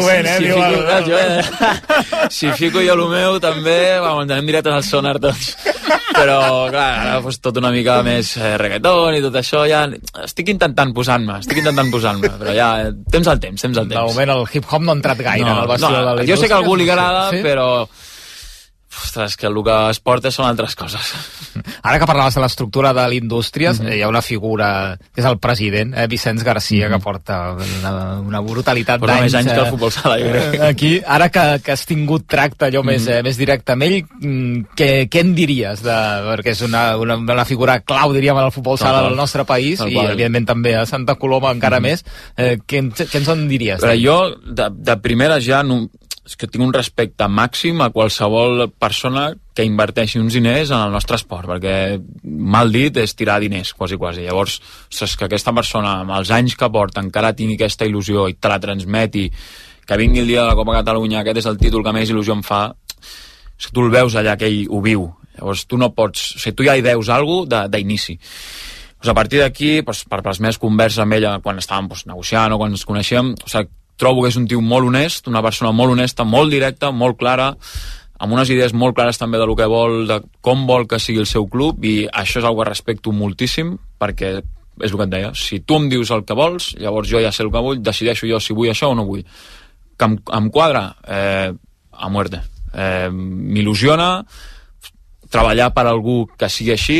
si fico jo el meu també ens anem directes al sonar tots, però clar, ara tot una mica més reggaeton i tot això, ja estic intentant posar-me, però ja temps al temps. De moment el hip-hop no ha entrat gaire en el vestidor de la indústria. Jo sé que a algú li agrada, però ostres, que el que es porta són altres coses. Ara que parlaves de l'estructura de l'Indústries, hi ha una figura que és el president, Vicenç Garcia, que porta una brutalitat d'anys. Porta més anys que el futbol sala. Aquí, ara que has tingut tracte allò més directe amb ell, què en diries? Perquè és una figura clau, diríem, en el futbol sala del nostre país, i evidentment també a Santa Coloma encara més. Què ens en diries? Però jo, de primeres ja, és que tinc un respecte màxim a qualsevol persona que inverteixi uns diners en el nostre esport, perquè mal dit és tirar diners, quasi. Llavors, que aquesta persona, amb els anys que porta, encara tingui aquesta il·lusió i te la transmeti, que vingui el dia de la Copa Catalunya, aquest és el títol que més il·lusió em fa, és que tu el veus allà, que ell ho viu. Llavors, tu no pots... tu ja hi deus alguna cosa d'inici. A partir d'aquí, per les meves converses amb ella, quan estàvem negociant o quan ens coneixíem, trobo que és un tio molt honest, una persona molt honesta, molt directa, molt clara, amb unes idees molt clares també de lo que vol, de com vol que sigui el seu club, i això és una cosa que respecto moltíssim, perquè és el que et deia, si tu em dius el que vols, llavors jo ja sé el que vull, decideixo jo si vull això o no vull. Que em quadra? A muerte. M'il·lusiona treballar per algú que sigui així,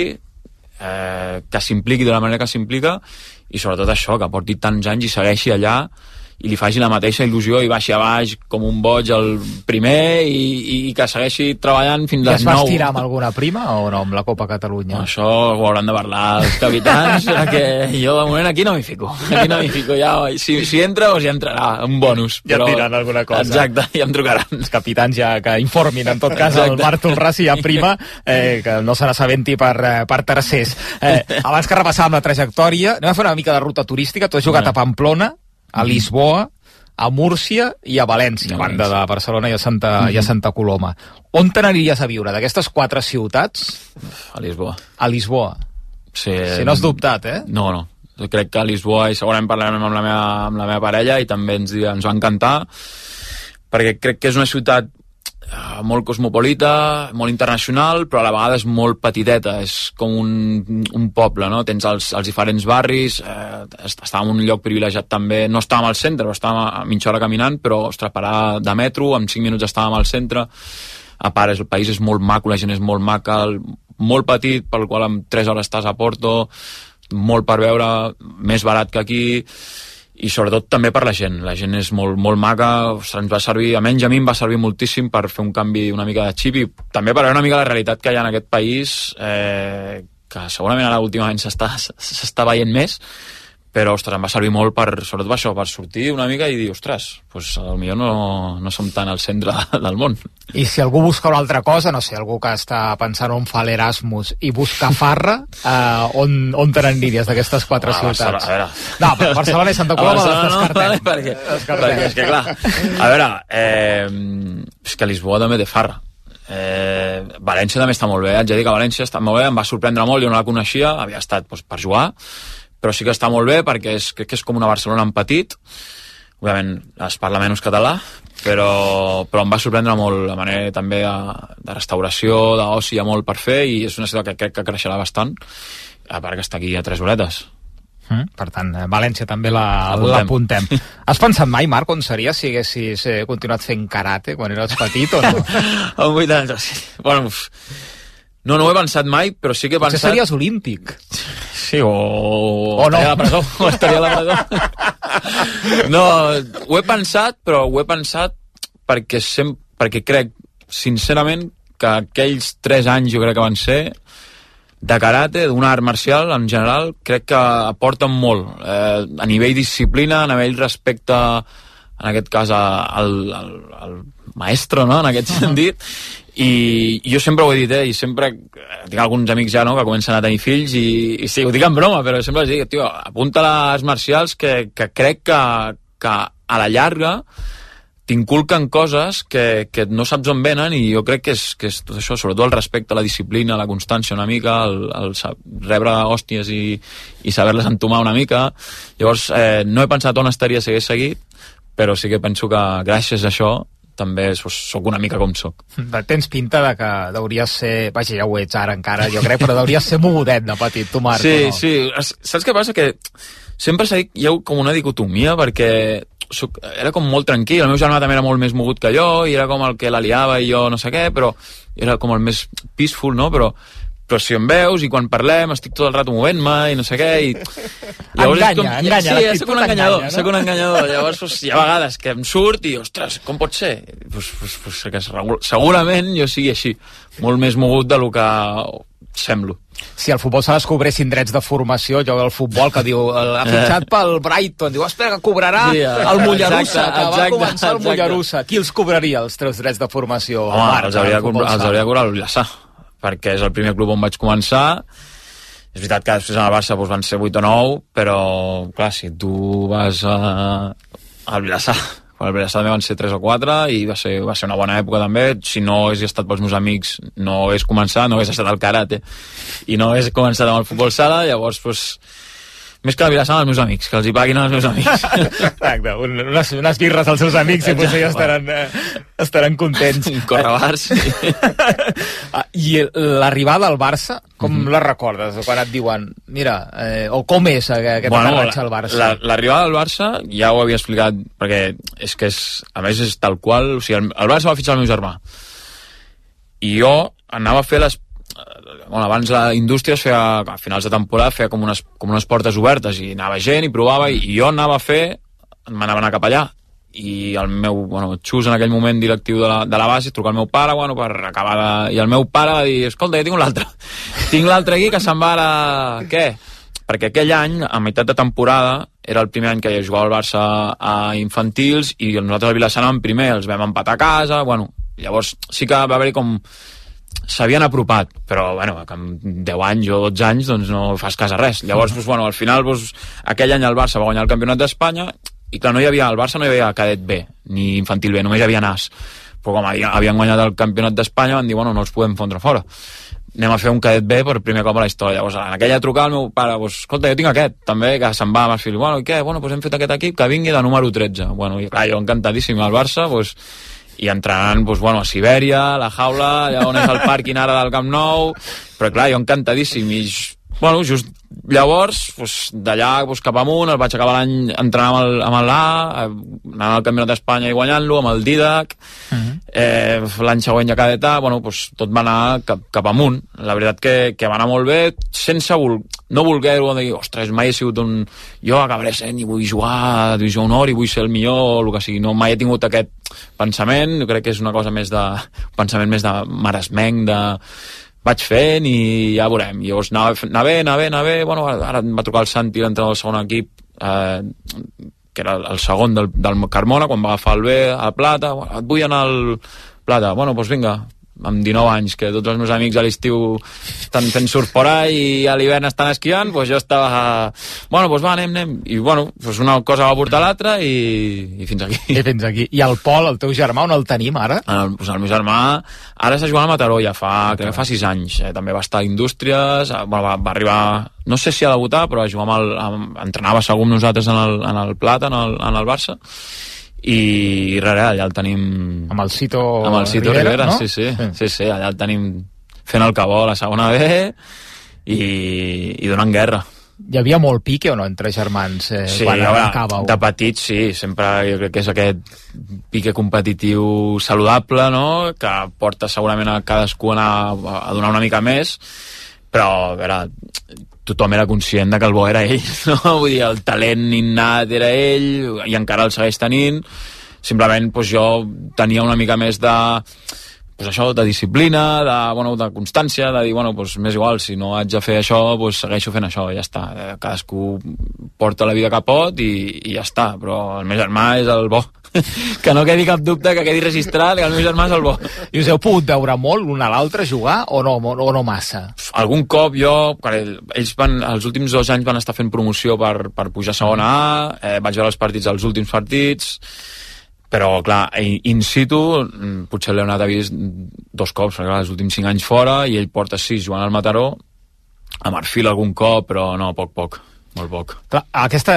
que s'impliqui de la manera que s'implica, i sobretot això, que porti tants anys i segueixi allà i li faci la mateixa il·lusió i baixi a baix com un boig el primer i que segueixi treballant fins les 9. Ja es va estirar amb alguna prima o no, amb la Copa Catalunya? Això ho hauran de parlar els capitans, perquè jo de moment aquí no m'hi fico. Ja, si entra, ja entrarà un bonus. Ja et diran alguna cosa. Exacte, ja em trucaran. Els capitans ja que informin, en tot cas, el Marc Tolrà si hi ha prima, que no se n'assabenti per tercers. Abans que repassàvem la trajectòria, anem a fer una mica de ruta turística. Tu has jugat a Pamplona, a Lisboa, a Múrcia i a València, a banda de Barcelona i a Santa Coloma. On t'aniries a viure? D'aquestes 4 ciutats? A Lisboa. A Lisboa. Sí, si no has dubtat, No. Jo crec que a Lisboa, i segurament parlarem amb la meva parella, i també ens va encantar, perquè crec que és una ciutat molt cosmopolita, molt internacional, però a la vegada és molt petiteta, és com un poble, no? Tens els diferents barris, estàvem en un lloc privilegiat també, no estàvem al centre, però estàvem a mitja hora caminant, però, ostres, parar de metro, en 5 minuts estàvem al centre, a part el país és molt maco, la gent és molt maca, molt petit, pel qual en 3 hores estàs a Porto, molt per veure, més barat que aquí, i sobretot també per la gent és molt, molt maca, ens va servir, almenys a mi em va servir moltíssim per fer un canvi una mica de xip i també per veure una mica la realitat que hi ha en aquest país, que segurament ara últimament s'està veient més, però, ostres, em va servir molt sobretot per això, per sortir una mica i dir, ostres, doncs potser no som tant al centre del món. I si algú busca una altra cosa, no sé, algú que està pensant on fa l'Erasmus i busca farra, on te n'aniries d'aquestes 4 ciutats? A veure... No, però Barcelona i Santa Coloma les descartem. Perquè és que, clar, a veure, és que Lisboa també té farra. València també està molt bé, haig de dir que València està molt bé, em va sorprendre molt, jo no la coneixia, havia estat per jugar, però sí que està molt bé perquè crec que és com una Barcelona en petit, òbviament es parla menys català, però em va sorprendre molt la manera també de restauració, d'oci, hi ha molt per fer i és una ciutat que crec que creixerà bastant, a part que està aquí a 3 horetes. Per tant, València també l'apuntem. Has pensat mai, Marc, on seria si haguessis continuat fent karate quan eres petit o no? Amb 8 anys, bueno, no ho he pensat mai, però sí que he pensat... Potser series olímpic. Sí, o no. Estaria a la presó. O estaria a la presó. No, ho he pensat, però ho he pensat perquè crec, sincerament, que aquells 3 anys jo crec que van ser de karate, d'un art marcial en general, crec que aporten molt a nivell disciplina, a nivell respecte, en aquest cas al maestro, no?, en aquest sentit, i jo sempre ho he dit, i sempre tinc alguns amics ja, no?, que comencen a tenir fills i sí, ho dic en broma, però sempre els dic, tio, apunta a les marcials que crec que a la llarga t'inculquen coses que no saps on venen i jo crec que és tot això, sobretot el respecte a la disciplina, la constància una mica, el rebre hòsties i saber-les entomar una mica. Llavors, no he pensat on estaria si hagués seguit, però sí que penso que gràcies a això també sóc una mica com soc. Tens pinta de que deuries ser... Vaja, ja ho ets ara encara, jo crec, però deuries ser mogudet de petit, tu, Marc, sí, o no? Sí, saps què passa? Que sempre s'ha dit, hi ha com una dicotomia, perquè era com molt tranquil, el meu germà també era molt més mogut que jo, i era com el que la liava i jo no sé què, però era com el més peaceful, no? Però si em veus i quan parlem estic tot el rato movent-me i no sé què i... Enganya. Sí, soc un enganyador. Llavors hi ha vegades que em surt i, ostres, com pot ser? Que segurament jo sigui així, molt més mogut del que semblo. Si al futbol se descobressin drets de formació, jo el futbol que diu, ha fitxat pel Brighton, diu, espera, que cobrarà el Mollerussa, que va començar el Mollerussa. Qui els cobraria els teus drets de formació? Home, els hauria de cobrar el Vilassar, perquè és el primer club on vaig començar. És veritat que després en el Barça van ser 8 o 9, però clar, si tu vas al Vilassar, al Vilassar també van ser 3 o 4 i va ser una bona època també. Si no hagués estat pels meus amics no hagués començat, no hagués estat al karate i no hagués començat amb el futbol sala, llavors més que la Vilassar als meus amics, que els hi paguin als meus amics. Exacte, unes birres als seus amics i potser ja estaran contents. Correbars. I l'arribada al Barça, com la recordes? Quan et diuen, mira, o com és aquest aterratge al Barça? L'arribada al Barça, ja ho havia explicat, perquè a més és tal qual, o sigui, el Barça va fitxar el meu germà. I jo anava a fer abans la indústria a finals de temporada feia com unes portes obertes i anava gent i provava i jo anava a fer, m'anava a anar cap allà i el meu xus en aquell moment directiu de la base truca al meu pare per acabar i el meu pare va dir, escolta, jo tinc l'altre aquí que se'n va ara... Què? Perquè aquell any, a meitat de temporada, era el primer any que jugava el Barça a infantils i nosaltres al Vilassar anàvem primer, els vam empatar a casa, llavors sí que va haver-hi com... S'havien apropat, però amb 10 anys o 12 anys doncs no fas cas a res. Llavors, al final, aquell any el Barça va guanyar el Campionat d'Espanya i clar, al Barça no hi havia cadet B ni infantil B, només hi havia NAS. Però com havien guanyat el Campionat d'Espanya van dir, no els podem fondre fora. Anem a fer un cadet B per primer cop a la història. Llavors, en aquella trucada el meu pare, escolta, jo tinc aquest, també, que se'n va amb els fills. I què? Hem fet aquest equip que vingui de número 13. I clar, jo encantadíssim al Barça, i entrenant a Sibèria, a la jaula, allà on és el pàrquing ara del Camp Nou, però clar, jo encantadíssim i just llavors d'allà cap amunt el vaig acabar l'any entrenant amb l'A, anant al Campionat d'Espanya i guanyant-lo amb el Didac, l'any següent ja cadet A, tot va anar cap amunt. La veritat que va anar molt bé, sense no voler-ho, de dir, ostres, mai he sigut jo acabaré sent i vull jugar a Divisió Honor i vull ser el millor, o el que sigui. No, mai he tingut aquest pensament, jo crec que és una cosa més un pensament més de maresmenc, vaig fent i ja veurem. I llavors anar bé, bueno, ara em va trucar el Santi, l'entrenador del segon equip, que era el segon del Carmona, quan va agafar el B al Plata, et vull anar al Plata, bueno, doncs vinga, amb 19 anys, que tots els meus amics a l'estiu estan fent surf por ahí i a l'hivern estan esquiant, doncs jo estava bueno, doncs va, anem. I bueno, doncs una cosa va portar l'altra i fins aquí. I el Pol, el teu germà, on el tenim ara? El meu germà ara està jugant a Mataró, ja fa 6 anys. També va estar a Indústries, va arribar, no sé si a debutar, però va jugar entrenava segur amb nosaltres en el Plata, en el Barça, i allà el tenim amb el Cito Rivera, no? Sí, allà el tenim fent el que vol a segona B i donant guerra. Hi havia molt pique o no entre germans quan arrencàveu? De petits sí, sempre jo crec que és aquest pique competitiu saludable, no? Que porta segurament a cadascú a donar una mica més, però a veure, tothom era conscient de que el bo era ell, no? Vull dir, el talent innat era ell i encara el segueix tenint. Simplement jo tenia una mica més de disciplina, de constància, de dir, m'és igual, si no haig de fer això, segueixo fent això, i ja està. Cadascú porta la vida que pot i ja està, però el meu germà és el bo. Que no quedi cap dubte, que quedi registrat, que el meu germà és el bo. I us heu pogut veure molt l'un a l'altre jugar o no massa? Algun cop ells els últims 2 anys van estar fent promoció per pujar a segona A, vaig veure els partits, els últims partits, però clar, in situ potser l'he anat a vist 2 cops, perquè els últims 5 anys fora, i ell porta 6 jugant al Mataró, a Marfil algun cop, però no, poc. Molt poc. Clar, aquesta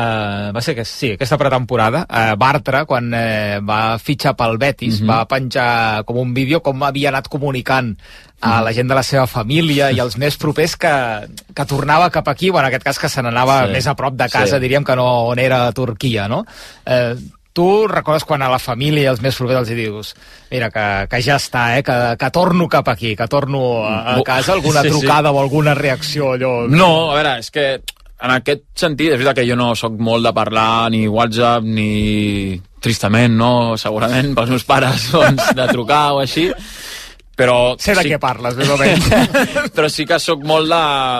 pretemporada, Bartra, quan va fitxar pel Betis, va penjar com un vídeo com havia anat comunicant a la gent de la seva família i els més propers que tornava cap aquí, en aquest cas que se n'anava més a prop de casa, diríem que no on era Turquia, no? Tu recordes quan a la família i els més propers els dius mira, que ja està, que torno cap aquí, que torno a casa, alguna trucada o alguna reacció? No, a veure, és que en aquest sentit, és veritat que jo no sóc molt de parlar ni WhatsApp ni tristament, no? Segurament pels meus pares de trucar o així, però sé de què parles, més o menys. Però sí que sóc molt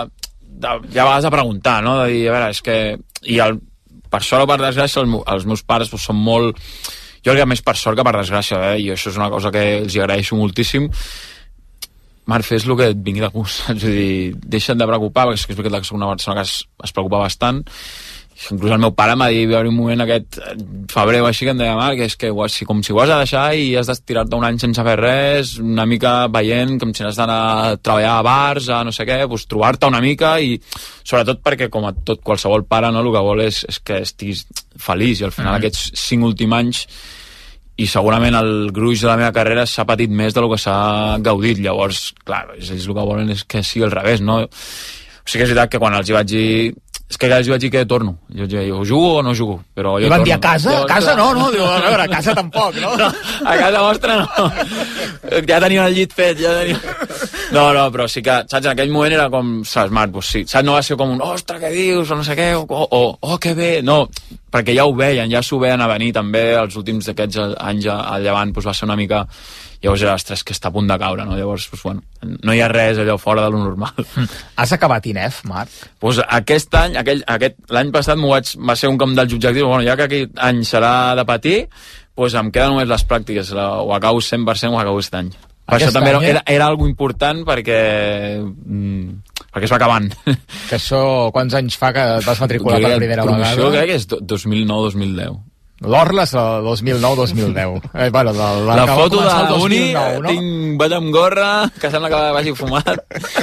de ja a vegades de preguntar, no? De dir, a veure, és que per sort o per desgràcia els meus pares són molt, jo crec que més per sort que per desgràcia, i això és una cosa que els agraeixo moltíssim. Marc, fes el que et vingui de gust, és a dir, deixa't de preocupar, perquè és veritat que soc una persona que es preocupa bastant. Inclús el meu pare m'ha dit, va haver un moment aquest febrer o així que em deia, Marc, és que com si ho has de deixar i has d'estirar-te un any sense fer res, una mica veient com si has d'anar a treballar a bars, a no sé què, trobar-te una mica, i sobretot perquè com a tot qualsevol pare, no, el que vol és que estiguis feliç, i al final aquests 5 últims anys i segurament el gruix de la meva carrera s'ha patit més del que s'ha gaudit. Llavors, clar, ells el que volen és que sigui al revés, no? O sigui que és veritat que quan els hi vaig dir... És que els hi vaig dir que torno. Jo jugo o no jugo? Però jo van dir a casa? A casa no? Diu, a veure, a casa tampoc, no? No, a casa vostra no. Ja tenia el llit fet, No, però sí que, saps, en aquell moment era com, saps, Marc, doncs sí, saps, no va ser com un, ostres, què dius, o no sé què, o que bé, no, perquè ja ho veien, ja s'ho veien a venir també, els últims d'aquests anys al Llevant, doncs va ser una mica, llavors era, ostres, que està a punt de caure, no? Llavors, doncs, bueno, no hi ha res allò fora de lo normal. Has acabat INEF, Marc? Doncs aquest any, l'any passat va ser un camp dels objectius, bueno, ja que aquest any serà de patir, doncs em queden només les pràctiques, o acabo 100% o acabo aquest any. Per això també era algo important perquè es va acabant. Que això, quants anys fa que et vas matricular per primera vegada? Promoció crec que és 2009-2010. L'Orles, 2009-2010. Bueno, la foto de l'Uni, vaig amb gorra, que sembla que vagi fumat.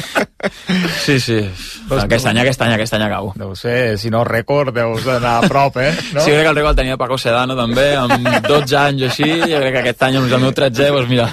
Sí. Aquest any acabo. Deu ser, si no rècord, deus d'anar a prop, no? Sí, crec que el rècord el tenia Paco Sedano també, amb 12 anys o així, jo crec que aquest any, amb el meu 13è, doncs mira.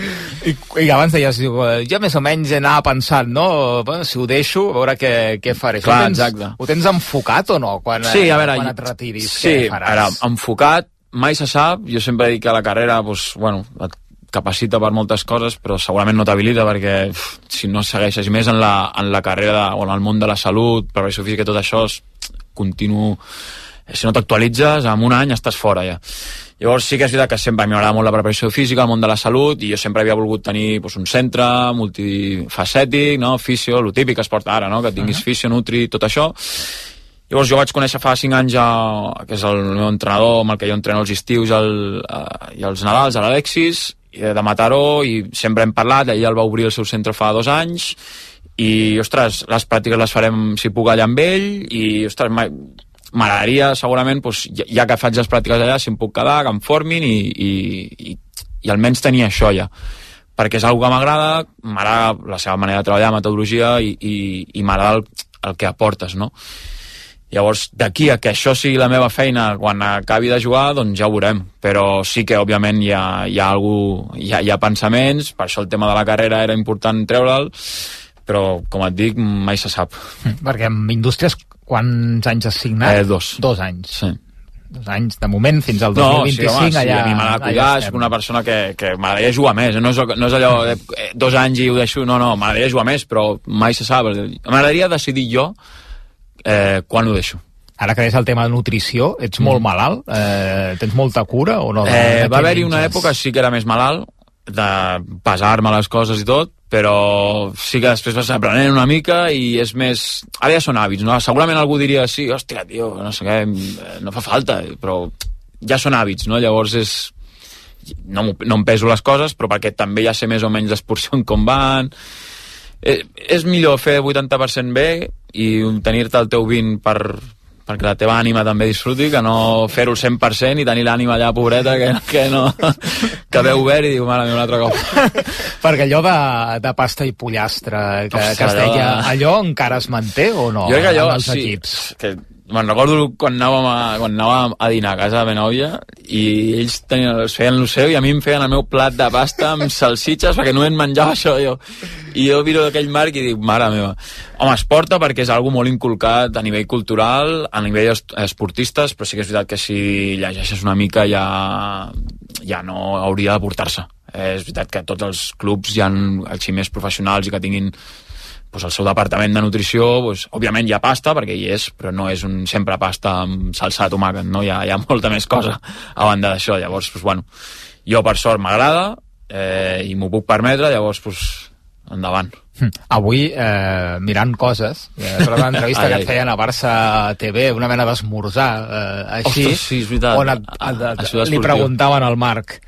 I abans deies, ja més o menys anava pensant, no? Bueno, si ho deixo, a veure què faré. Clar, exacte. Ho tens enfocat o no? Quan et retiris, sí, què faràs? Enfocat, mai se sap. Jo sempre dic que la carrera, doncs, bueno, capacita per moltes coses, però segurament no t'habilita perquè si no segueixes més en la carrera o en el món de la salut, preparació física i tot això, continu... Si no t'actualitzes, en un any estàs fora ja. Llavors sí que és veritat que sempre m'agrada molt la preparació física, el món de la salut, i jo sempre havia volgut tenir un centre multifacètic, no? Fisio, el típic que es porta ara, no? Que tinguis fisio, nutri, tot això. Llavors jo vaig conèixer fa 5 anys que és el meu entrenador amb el que jo entreno els estius i els Nadals, a l'Alexis, de Mataró, i sempre hem parlat, ell el va obrir el seu centre fa 2 anys, i, ostres, les pràctiques les farem si puc allà amb ell, i, ostres, m'agradaria segurament, ja que faig les pràctiques allà, si em puc quedar, que em formin i almenys tenir això ja, perquè és una que m'agrada la seva manera de treballar, metodologia, i m'agrada el que aportes, no? Llavors, d'aquí a que això sigui la meva feina quan acabi de jugar, doncs ja ho veurem, però sí que òbviament hi ha pensaments, per això el tema de la carrera era important treure'l, però com et dic, mai se sap. Perquè amb Indústries quants anys has signat? 2. 2 anys. Sí. 2 anys, de moment, fins al 2025. No, sí, a mi m'ha de cuidar, és una persona que m'agradaria jugar més, no és allò de 2 anys i ho deixo, no, m'agradaria jugar més, però mai se sap. M'agradaria decidir jo quan ho deixo. Ara que és el tema de nutrició, ets molt malalt? Tens molta cura o no? Va haver-hi una època, sí que era més malalt, de pesar-me les coses i tot, però sí que després vas aprenent una mica i és més... Ara ja són hàbits, no? Segurament algú diria, sí, hòstia, tio, no sé què, no fa falta, però ja són hàbits, no? Llavors és... No em peso les coses, però perquè també ja sé més o menys les porcions com van... És millor fer 80% bé i tenir-te el teu 20% perquè la teva ànima també disfruti, que no fer-ho al 100% i tenir l'ànima allà pobreta que veu obert i diu, mare meva, un altre cop. Perquè allò de pasta i pollastre que es deia, allò encara es manté o no? Jo crec que allò, els equips? Que me'n recordo quan anàvem a dinar a casa de Benòvia i ells feien el seu i a mi em feien el meu plat de pasta amb salsitxes perquè no em menjava això jo. I jo miro aquell marc i dic, mare meva. Home, es porta perquè és algo molt inculcat a nivell cultural, a nivell esportistes, però sí que és veritat que si llegeixes una mica ja no hauria de portar-se. És veritat que tots els clubs hi ha així més professionals i que tinguin el seu departament de nutrició, òbviament hi ha pasta perquè hi és, però no és sempre pasta amb salsa de tomàquet, no? Hi ha molta més cosa a banda d'això. Llavors, jo per sort m'agrada i m'ho puc permetre, llavors endavant. Avui, mirant coses, una entrevista que et feien a Barça TV, una mena d'esmorzar així, ostres, sí, és veritat. On li preguntaven al Marc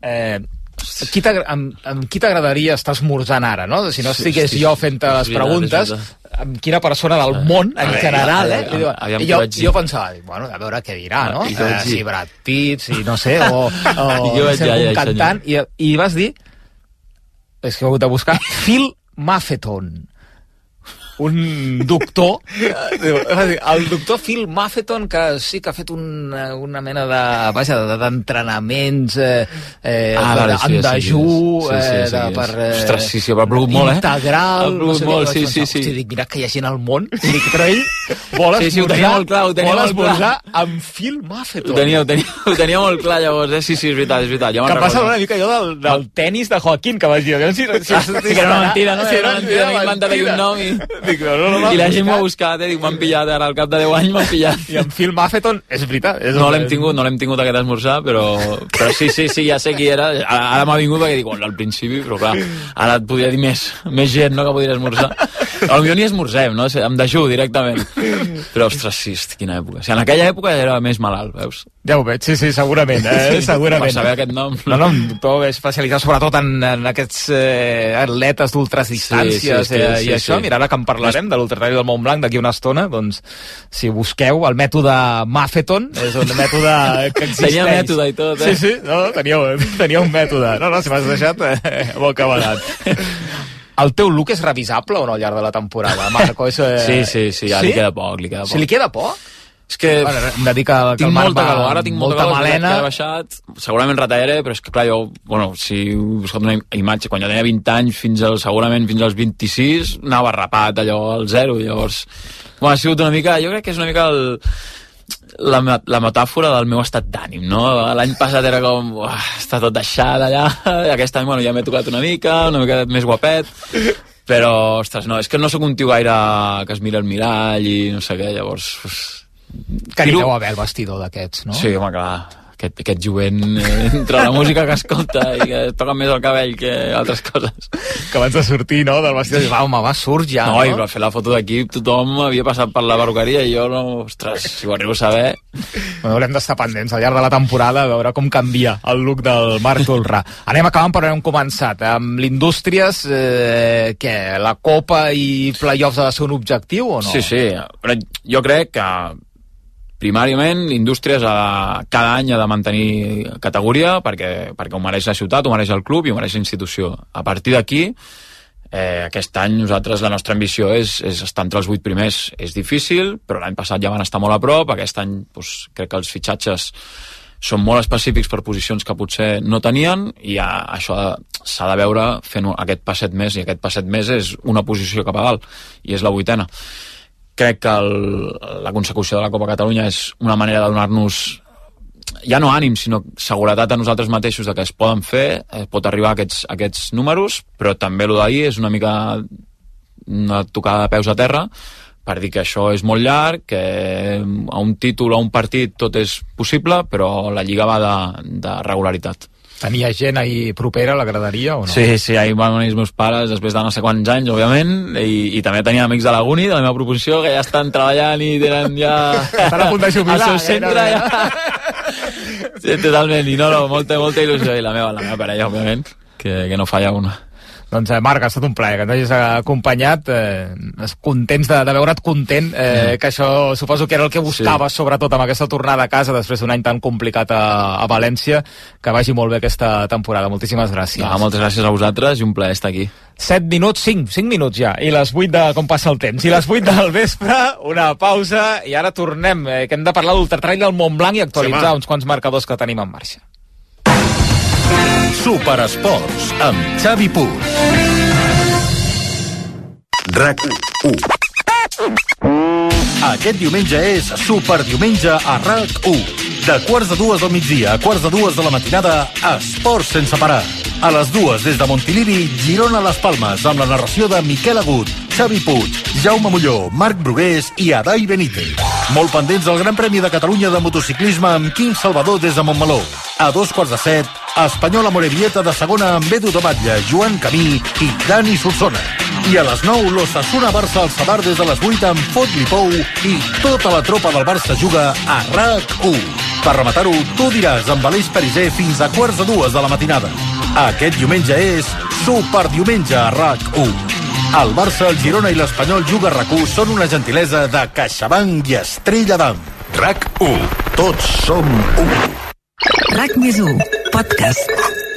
amb qui t'agradaria estar esmorzant ara, no? Si no estigués jo fent-te les preguntes, amb quina persona del món, en general, I jo pensava, bueno, a veure què dirà, no? Si Brad Pitt, si no sé, o algun cantant, i vas dir, és que he hagut de buscar, Phil Maffeton, un doctor, el doctor Phil Maffeton, que sí que ha fet una mena d'entrenaments en dejú, ostres, sí, ha plogut molt, integral, no sé què, sí. Dic, mira que hi ha gent al món, però ell vol esmorzar amb Phil Maffeton. Ho tenia molt clar, llavors, sí, és veritat. Que passa una mica allò del tenis de Joaquín, que vas dir, sí, que era una mentida, no? Era una mentida, m'he inventat un nom i... I la gent m'ho ha buscat, m'han pillat, ara al cap de 10 anys m'han pillat. I en Phil Maffeton, és veritat. No l'hem tingut aquest esmorzar, però sí, ja sé qui era. Ara m'ha vingut perquè dic, al principi, però clar, ara et podria dir més gent, no?, que podria esmorzar. Potser ni esmorzem, no?, em dejú directament. Però, ostres, sí, quina època. En aquella època era més malalt, veus? Ja ho veig, sí, segurament. Per saber aquest nom. No, però especialitzat sobretot en aquests atletes d'ultres distàncies i això. Mira, ara que en parlarem de l'ultratrador del Montblanc d'aquí una estona, doncs, si busqueu el mètode Maffeton, és un mètode que existeix. Tenia mètode i tot, Sí, tenia un mètode. No, si m'has deixat, boca badat. El teu look és revisable o no al llarg de la temporada, Marco? Sí, ja li queda poc. Si li queda poc? És que hem de dir que tinc molta calor, ara tinc molta melena, que he baixat, segurament retallaré, però és que clar, jo, si buscat una imatge, quan jo tenia 20 anys segurament fins als 26, anava rapat allò al zero, llavors ha sigut una mica, jo crec que és una mica la metàfora del meu estat d'ànim, no? L'any passat era com, està tot deixat allà, i aquest any, ja m'he tocat una mica més guapet, però, ostres, no, és que no sóc un tio gaire que es mira al mirall i no sé què, llavors... Que anireu a veure el vestidor d'aquests, no? Sí, home, clar, aquest jovent entre la música que escolta i que toca més el cabell que altres coses. Que abans de sortir, no?, del vestidor, home, surt ja, no? No, i per fer la foto d'equip tothom havia passat per la perruqueria i jo no... Ostres, si ho arribo a saber... Bueno, haurem d'estar pendents al llarg de la temporada a veure com canvia el look del Marc Tolrà. Anem acabant, però hem començat. Amb l'Indústries, què? La Copa i playoffs ha de ser un objectiu o no? Sí, però jo crec que primàriament, Indústries cada any ha de mantenir categoria perquè ho mereix la ciutat, ho mereix el club i ho mereix la institució. A partir d'aquí, aquest any nosaltres la nostra ambició és estar entre els 8 primers. És difícil, però l'any passat ja van estar molt a prop. Aquest any crec que els fitxatges són molt específics per posicions que potser no tenien i això s'ha de veure fent aquest passet més, i aquest passet més és una posició cap a dalt i és la 8ª. Crec que la consecució de la Copa Catalunya és una manera de donar-nos ja no ànim, sinó seguretat a nosaltres mateixos de que es poden fer, pot arribar a aquests números, però també el d'ahir és una mica una tocada de peus a terra per dir que això és molt llarg, que a un títol o a un partit tot és possible, però la Lliga va de regularitat. Tenia gent ahir propera a la graderia o no? Sí, ahir van venir els meus pares després de no sé quants anys, òbviament, i també tenia amics de la Uni, de la meva proposició, que ja estan treballant i tenen ja... Estan a punt de jubilar, el seu centre, ja... Sí, totalment, i no, molta il·lusió, i la meva parella, òbviament, que no falla una. Doncs Marc, ha estat un plaer que ens hagis acompanyat, contents de veure't content, que això suposo que era el que buscaves, sobretot amb aquesta tornada a casa després d'un any tan complicat a València. Que vagi molt bé aquesta temporada. Moltíssimes gràcies. Moltes gràcies a vosaltres i un plaer estar aquí. 7 minuts, 5 minuts ja, i les 8 de com passa el temps, i les 8 del vespre, una pausa, i ara tornem, que hem de parlar d'Ultratrail del Montblanc i actualitzar uns quants marcadors que tenim en marxa. Superesports, amb Xavi Puig. RAC1. Aquest diumenge és Superdiumenge a RAC1. De 1:45 del migdia a 1:45 de la matinada, Esports sense parar. A les 2 des de Montilivi, Girona Les Palmes, amb la narració de Miquel Agut, Xavi Puig, Jaume Molló, Marc Brugués i Adai Benítez. Molt pendents del Gran Premi de Catalunya de motociclisme amb Quim Salvador des de Montmeló. A 2:45, Espanyol a Morevieta de segona amb Edu de Batlle, Joan Camí i Dani Solsona. I a les 9, l'Osasuna Barça al Sadar des de les 8 amb Fot-li Pou i tota la tropa del Barça juga a RAC1. Per rematar-ho, tu diràs amb Aleix Periser fins a 1:45 de la matinada. Aquest diumenge és Superdiumenge a RAC1. El Barça, el Girona i l'Espanyol Juga RAC1 són una gentilesa de CaixaBank i Estrella d'Am. RAC1. Tots som un. RAC+1, podcast.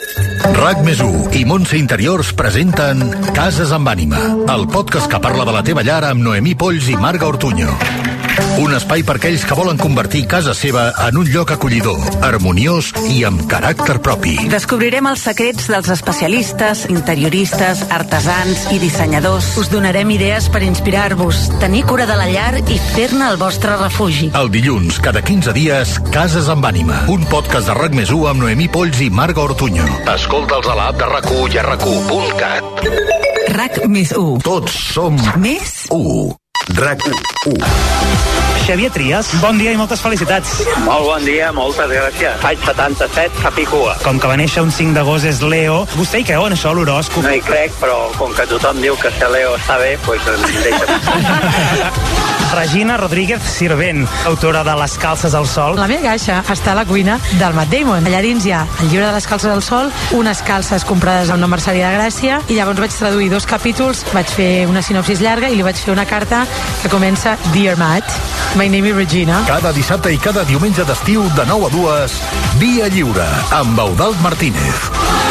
RAC+1 i Montse Interiors presenten Cases amb ànima, el podcast que parla de la teva llar amb Noemí Polls i Marga Ortuño. Un espai per aquells que volen convertir casa seva en un lloc acollidor, harmoniós i amb caràcter propi. Descobrirem els secrets dels especialistes, interioristes, artesans i dissenyadors. Us donarem idees per inspirar-vos, tenir cura de la llar i fer-ne el vostre refugi. El dilluns, cada 15 dies, Cases amb ànima. Un podcast de RAC+1 amb Noemí Polls i Marga Ortuño. Escolta'ls a l'app de RAC1 i a RAC1.cat. RAC+1. Tots som més 1. RAC1. Xavier Trias, bon dia i moltes felicitats. Molt bon dia, moltes gràcies. Faig 77, Capicua. Com que va néixer un 5 d'agost és Leo, vostè hi creu en això, l'horòscop? No hi crec, però com que tothom diu que ser Leo està bé, doncs deixa'm. Regina Rodríguez Sirvent, autora de Les calces al sol. La meva caixa està a la cuina del Matt Damon. Allà dins hi ha el llibre de Les calces al sol, unes calces comprades a una merceria de Gràcia, i llavors vaig traduir 2 capítols, vaig fer una sinopsis llarga i li vaig fer una carta que comença Dear Matt, my name is Regina. Cada dissabte i cada diumenge d'estiu de 9 a 2, Via Lliure, amb Eudald Martínez.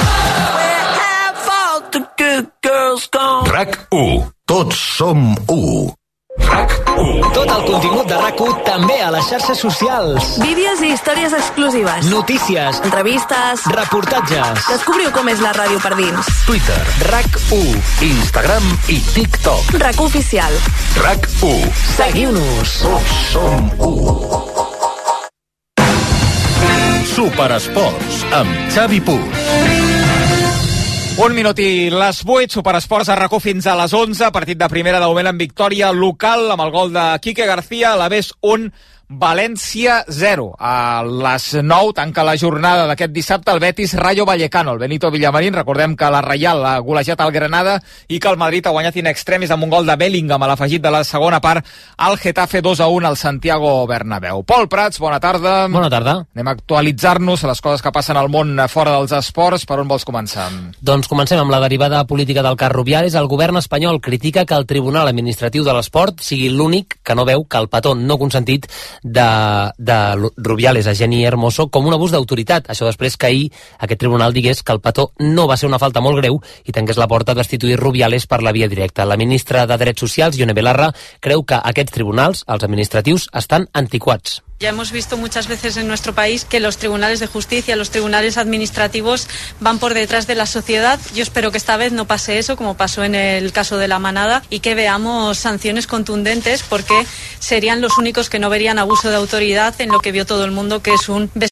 RAC1. Tots som 1. RAC1. Tot el contingut de RAC1 també a les xarxes socials. Vídeos i històries exclusives. Notícies. Entrevistes. Reportatges. Descobriu com és la ràdio per dins. Twitter. RAC1. Instagram i TikTok. RAC1 oficial. RAC1. Seguiu-nos. Tots som 1. Superesports, amb Xavi Puig. Un minut i les 8, Superesports a RAC1 fins a les 11, partit de primera de moment en victòria local amb el gol de Quique García, a l'Alavés 1, València 0. A les 9 tanca la jornada d'aquest dissabte el Betis Rayo Vallecano. El Benito Villamarín, recordem que la Reial ha golejat al Granada i que el Madrid ha guanyat in extremis amb un gol de Bellingham a l'afegit de la segona part al Getafe 2-1 al Santiago Bernabéu. Pol Prats, bona tarda. Bona tarda. Anem a actualitzar-nos a les coses que passen al món fora dels esports. Per on vols començar? Doncs comencem amb la derivada política del cas Rubiales. El govern espanyol critica que el Tribunal Administratiu de l'Esport sigui l'únic que no veu que el petó no consentit de Rubiales a Jenny Hermoso com un abús d'autoritat. Això després que ahir aquest tribunal digués que el petó no va ser una falta molt greu i tanqués la porta a destituir Rubiales per la via directa. La ministra de Drets Socials, Ione Belarra, creu que aquests tribunals, els administratius, estan antiquats. Ya hemos visto muchas veces en nuestro país que los tribunales de justicia, los tribunales administrativos van por detrás de la sociedad. Yo espero que esta vez no pase eso, como pasó en el caso de La Manada, y que veamos sanciones contundentes, porque serían los únicos que no verían abuso de autoridad en lo que vio todo el mundo, que es un